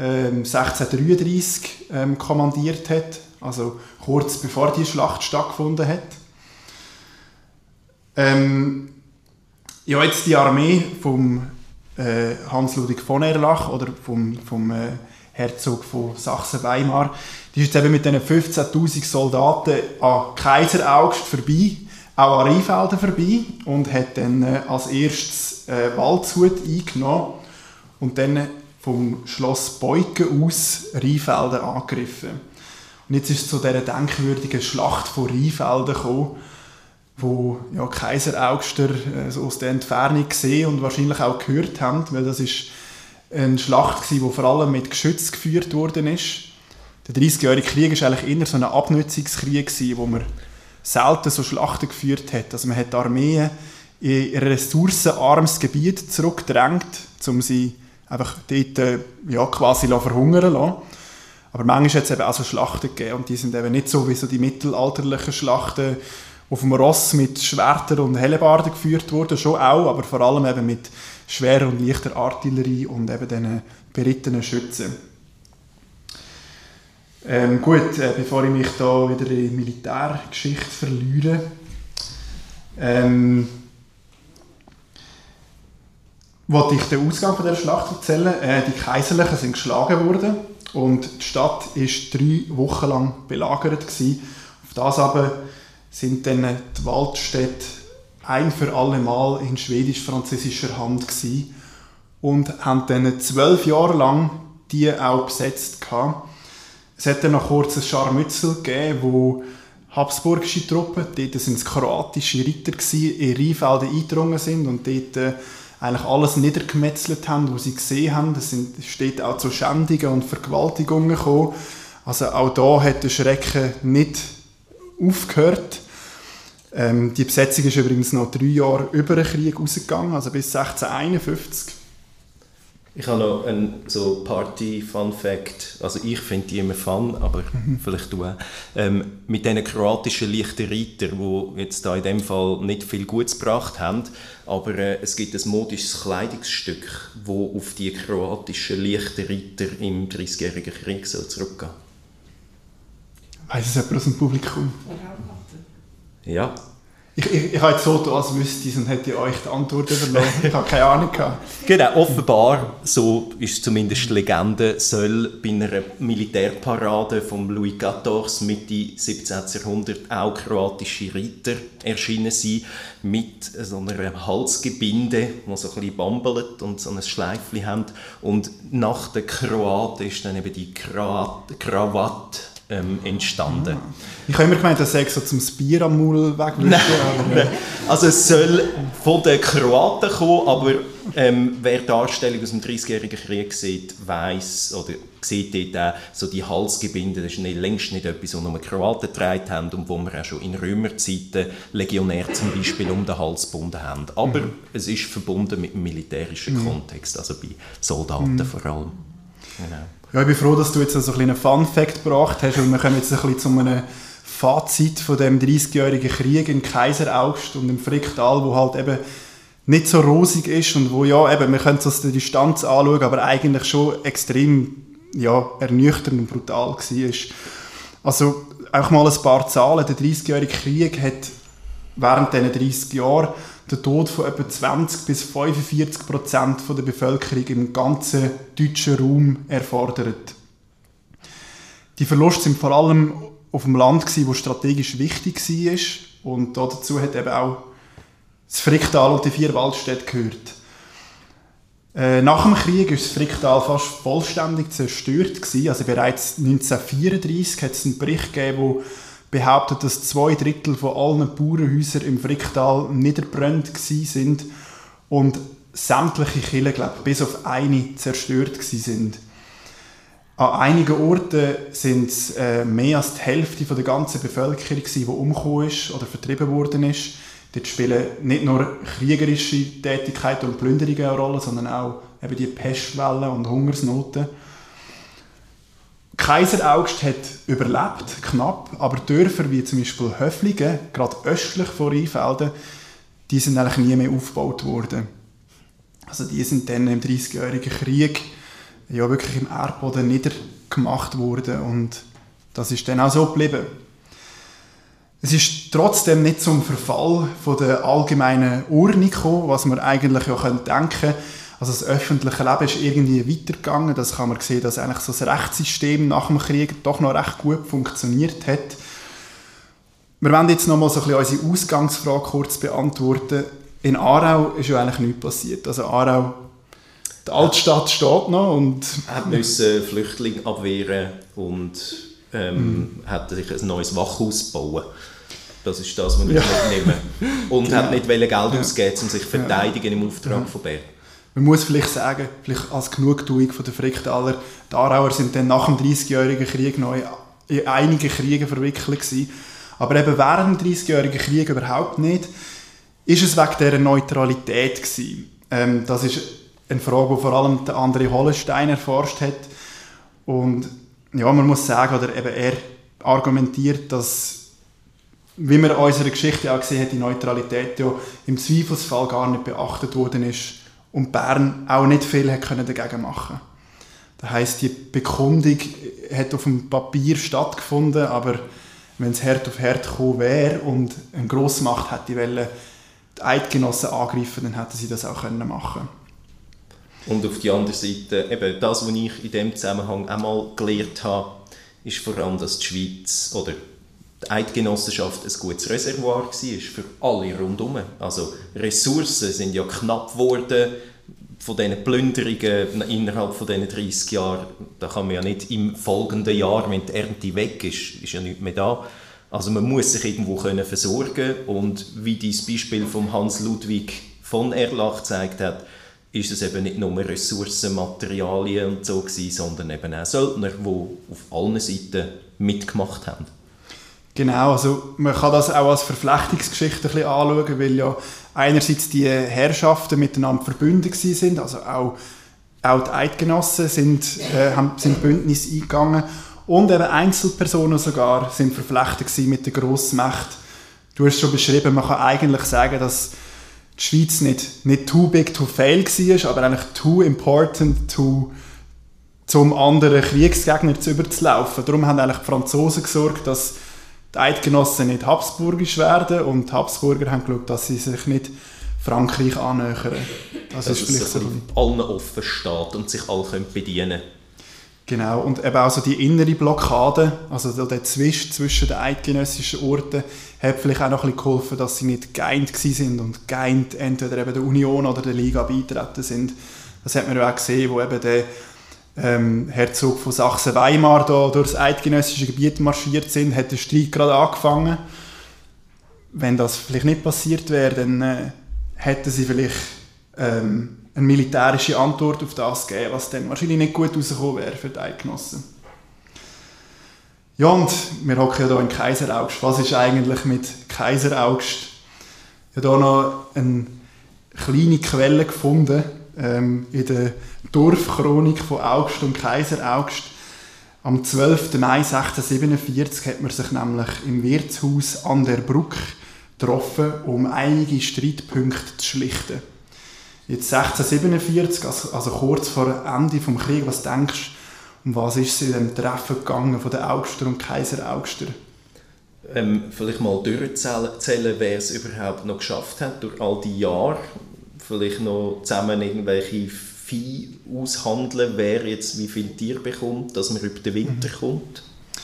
1633 kommandiert hat, also kurz bevor die Schlacht stattgefunden hat. Ja, jetzt die Armee vom Hans Ludwig von Erlach oder vom Herzog von Sachsen-Weimar, die ist jetzt eben mit diesen 15'000 Soldaten an Kaiser Augst vorbei, auch an Rheinfelden vorbei und hat dann als erstes Waldshut eingenommen und dann vom Schloss Beuken aus Rheinfelden angegriffen. Und jetzt ist es zu dieser denkwürdigen Schlacht von Rheinfelden gekommen, wo ja, Kaiser Augster so aus der Entfernung gesehen und wahrscheinlich auch gehört haben, weil das ist eine Schlacht war, die vor allem mit Geschütz geführt worden ist. Der 30-jährige Krieg war eigentlich eher so ein Abnutzungskrieg, wo man selten so Schlachten geführt hat. Also man hat Armeen in ein ressourcenarmes Gebiet zurückgedrängt, um sie einfach dort ja, quasi verhungern zu lassen. Aber manchmal hat es eben auch so Schlachten gegeben und die sind eben nicht so wie so die mittelalterlichen Schlachten, auf dem Ross mit Schwertern und Hellebarden geführt wurde, schon auch, aber vor allem eben mit schwerer und leichter Artillerie und eben diesen berittenen Schützen. Bevor ich mich da wieder in Militärgeschichte verliere, wollte ich den Ausgang von dieser Schlacht erzählen. Die Kaiserlichen sind geschlagen worden und die Stadt war 3 Wochen lang belagert gewesen. Auf das aber sind dann die Waldstädte ein für alle Mal in schwedisch-französischer Hand gewesen und haben dann 12 Jahre lang die auch besetzt gehabt. Es hat dann noch kurz ein Scharmützel gegeben, wo habsburgische Truppen, dort sind es kroatische Ritter gewesen, in Rheinfelden eingedrungen sind und dort eigentlich alles niedergemetzelt haben, was sie gesehen haben. Es steht auch zu Schändungen und Vergewaltigungen gekommen. Also auch da hat der Schrecken nicht aufgehört. Die Besetzung ist übrigens noch 3 Jahre über den Krieg rausgegangen, also bis 1651. Ich habe noch einen so Party-Fun-Fact. Also ich finde die immer fun, aber vielleicht du auch. Mit diesen kroatischen leichten Reitern, die jetzt da in dem Fall nicht viel Gutes gebracht haben, aber es gibt ein modisches Kleidungsstück, das auf die kroatischen leichten Reiter im 30-jährigen Krieg zurückgeht. Weiss es jemand aus dem Publikum? Ja. Ich habe jetzt so getan, als wüsste ich und hätte euch die Antwort überlassen. Ich habe keine Ahnung gehabt. Genau, offenbar, so ist zumindest die Legende, soll bei einer Militärparade von Louis XIV Mitte 17. Jahrhundert auch kroatische Reiter erschienen sein, mit so einem Halsgebinde, das so ein bisschen bambelt und so ein Schleifchen haben. Und nach den Kroaten ist dann eben die Krawatte entstanden. Ich habe immer gemeint, das sei so zum Bier am Maul wegwischen. Nein. Also es soll von den Kroaten kommen, aber wer Darstellung aus dem 30-jährigen Krieg sieht, weiss oder sieht dort auch so die Halsgebinde, das ist längst nicht etwas, was nur Kroaten getragen haben und wo wir auch schon in Römerzeiten Legionär zum Beispiel um den Hals gebunden haben. Aber es ist verbunden mit dem militärischen Kontext, also bei Soldaten vor allem. Genau. Ja, ich bin froh, dass du jetzt so einen kleinen Fun-Fact gebracht hast, und wir kommen jetzt ein bisschen zu einem Fazit von dem 30-jährigen Krieg in Kaiseraugst und im Fricktal, wo halt eben nicht so rosig ist und wo ja eben, wir können es aus der Distanz anschauen, aber eigentlich schon extrem ernüchternd und brutal war. Also auch mal ein paar Zahlen. Der 30-jährige Krieg hat während diesen 30 Jahren den Tod von etwa 20-45% der Bevölkerung im ganzen deutschen Raum erfordert. Die Verluste sind vor allem auf dem Land, das strategisch wichtig war. Und dazu hat eben auch das Fricktal und die 4 Waldstädte gehört. Nach dem Krieg war das Fricktal fast vollständig zerstört. Also bereits 1934 hat es einen Bericht gegeben, der behauptet, dass 2/3 von allen Bauernhäusern im Fricktal niedergebrannt waren und sämtliche Kirchen, bis auf eine, zerstört waren. An einigen Orten sind es mehr als die Hälfte der ganzen Bevölkerung, die umgekommen ist oder vertrieben worden ist. Dort spielen nicht nur kriegerische Tätigkeiten und Plünderungen eine Rolle, sondern auch eben die Pestwellen und Hungersnoten. Kaiseraugst hat überlebt, knapp, aber Dörfer wie zum Beispiel Höflingen, gerade östlich von Rheinfelden, die sind eigentlich nie mehr aufgebaut worden. Also die sind dann im 30-jährigen Krieg ja wirklich im Erdboden niedergemacht worden und das ist dann auch so geblieben. Es ist trotzdem nicht zum Verfall von der allgemeinen Ordnung gekommen, was man eigentlich ja denken könnte. Also das öffentliche Leben ist irgendwie weitergegangen. Das kann man sehen, dass eigentlich so das Rechtssystem nach dem Krieg doch noch recht gut funktioniert hat. Wir wollen jetzt noch mal so ein bisschen unsere Ausgangsfrage kurz beantworten. In Aarau ist ja eigentlich nichts passiert. Also Aarau, die Altstadt steht noch und musste Flüchtlinge abwehren und hat sich ein neues Wachhaus bauen. Das ist das, was ich mitnehme. Und hat nicht Geld ausgeben, um sich zu verteidigen im Auftrag von Bern. Man muss vielleicht sagen, vielleicht als Genugtuung von der Fricktaler, die Aarauer sind dann nach dem 30-jährigen Krieg noch in einige Kriege verwickelt gewesen. Aber eben während dem 30-jährigen Krieg überhaupt nicht, ist es wegen dieser Neutralität gewesen. Das ist eine Frage, die vor allem der André Hollenstein erforscht hat. Und ja, man muss sagen, oder eben er argumentiert, dass, wie man in unserer Geschichte auch gesehen hat, die Neutralität ja im Zweifelsfall gar nicht beachtet worden ist und Bern auch nicht viel dagegen machen konnte. Das heisst, die Bekundung hat auf dem Papier stattgefunden, aber wenn es Herd auf Herd gekommen wäre und eine Grossmacht hätte die Eidgenossen angreifen, dann hätten sie das auch machen können. Und auf der anderen Seite, eben das, was ich in diesem Zusammenhang einmal gelernt habe, ist vor allem, dass die Schweiz oder die Eidgenossenschaft ein gutes Reservoir war für alle rundherum. Also Ressourcen sind ja knapp geworden von diesen Plünderungen innerhalb von diesen 30 Jahren. Da kann man ja nicht im folgenden Jahr, wenn die Ernte weg ist ja nichts mehr da. Also man muss sich irgendwo versorgen und wie dieses Beispiel von Hans Ludwig von Erlach gezeigt hat, ist es eben nicht nur Ressourcen, Materialien und so gewesen, sondern eben auch Söldner, die auf allen Seiten mitgemacht haben. Genau, also man kann das auch als Verflechtungsgeschichte ein bisschen anschauen, weil ja einerseits die Herrschaften miteinander verbunden sind, also auch auch die Eidgenossen sind Bündnis eingegangen und eben Einzelpersonen sogar sind verflechtet mit der Grossmacht. Du hast es schon beschrieben, man kann eigentlich sagen, dass die Schweiz nicht too big to fail war, aber eigentlich too important zum anderen Kriegsgegner zu überzulaufen. Darum haben eigentlich die Franzosen gesorgt, dass die Eidgenossen nicht habsburgisch werden und die Habsburger haben geschaut, dass sie sich nicht Frankreich annähern. Das ist vielleicht so allen offen steht und sich alle bedienen können. Genau, und eben auch so die innere Blockade, also der Zwist zwischen den eidgenössischen Orten, hat vielleicht auch noch ein bisschen geholfen, dass sie nicht geeint waren und geeint entweder eben der Union oder der Liga beitreten sind. Das hat man ja auch gesehen, wo eben der Herzog von Sachsen-Weimar da durch das eidgenössische Gebiet marschiert sind, hat der Streit gerade angefangen. Wenn das vielleicht nicht passiert wäre, dann hätten sie vielleicht eine militärische Antwort auf das gegeben, was dann wahrscheinlich nicht gut rausgekommen wäre für die Eidgenossen. Ja, und wir hocken ja hier in Kaiser Augst. Was ist eigentlich mit Kaiser Augst? Ich habe hier noch eine kleine Quelle gefunden, in der Dorfchronik von Augst und Kaiser Augst. Am 12. Mai 1647 hat man sich nämlich im Wirtshaus an der Brücke getroffen, um einige Streitpunkte zu schlichten. Jetzt 1647, also kurz vor Ende des Krieges, was denkst du, um was ist es in diesem Treffen gegangen von den Augster und Kaiser Augster? Vielleicht mal durchzählen, wer es überhaupt noch geschafft hat durch all die Jahre. Vielleicht noch zusammen irgendwelche Vieh aushandeln, wer jetzt wie viel Tier bekommt, dass man über den Winter kommt.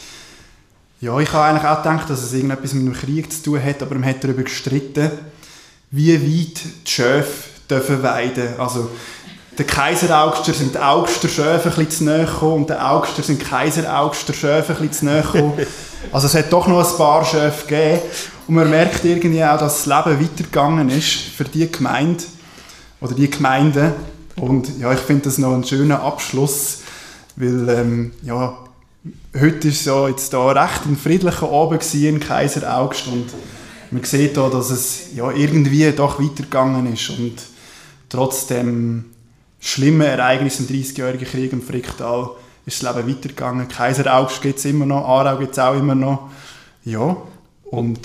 Ja, ich habe eigentlich auch gedacht, dass es irgendetwas mit dem Krieg zu tun hat, aber man hat darüber gestritten, wie weit die Schöfe dürfen weiden. Also, der Kaiser Augster sind die Augster Schöfe ein bisschen zu nahe gekommen und der Augster sind Kaiser Augster Schöfe ein bisschen zu nahe gekommen. Also es hat doch noch ein paar Schöfe gegeben. Und man merkt irgendwie auch, dass das Leben weitergegangen ist für die Gemeinde oder die Gemeinden. Und ja, ich finde das noch ein schöner Abschluss, weil ja, heute war es ja jetzt da recht ein friedlicher Abend in Kaiser Augst und man sieht da, dass es ja irgendwie doch weitergegangen ist und trotz dem schlimmen Ereignis im 30-jährigen Krieg im Fricktal ist das Leben weitergegangen. Kaiser Augst gibt es immer noch, Aarau gibt es auch immer noch. Ja, und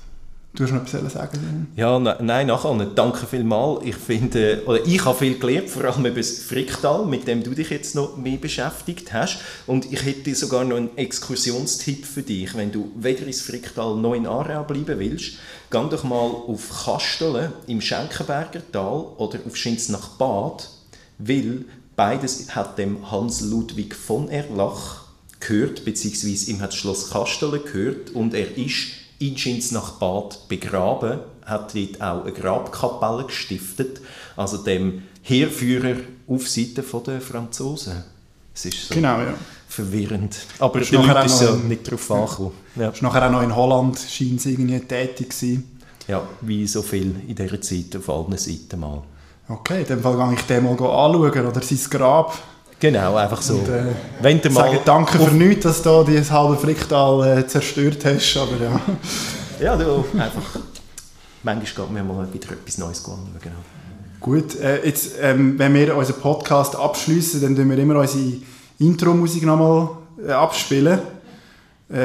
du hast noch etwas sagen? Ja, nein, nachher nicht. Danke vielmals. Ich finde, oder ich habe viel gelernt, vor allem über das Fricktal, mit dem du dich jetzt noch mehr beschäftigt hast. Und ich hätte sogar noch einen Exkursionstipp für dich. Wenn du weder ins Fricktal noch in Aarau bleiben willst, geh doch mal auf Kastelen im Schenkenberger Tal oder auf Schinznach-Bad, weil beides hat dem Hans Ludwig von Erlach gehört, beziehungsweise ihm hat das Schloss Kastelen gehört und er ist in Schinznach-Bad begraben, hat dort auch eine Grabkapelle gestiftet, also dem Heerführer auf Seite der Franzosen. Es ist so genau, ja. Verwirrend. Aber die Leute ist ja nicht darauf angekommen. Ja. Ist nachher auch noch in Holland scheint es irgendwie tätig gewesen. Ja, wie so viel in dieser Zeit auf allen Seiten mal. Okay, in dem Fall gehe ich den mal anschauen, oder sein Grab. Genau, einfach so. Und, wenn du mal danke für nichts, dass du das halbe Fricktal zerstört hast, aber ja. Ja, du, einfach, manchmal geht mir mal wieder etwas Neues anschauen. Genau. Gut, jetzt, wenn wir unseren Podcast abschliessen, dann tun wir immer unsere Intro-Musik nochmal abspielen. Ich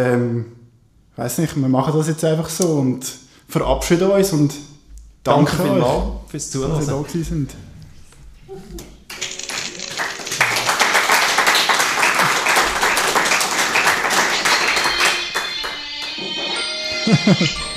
weiss nicht, wir machen das jetzt einfach so und verabschieden uns und danke vielmals fürs Zuhören, dass ihr da gewesen sind.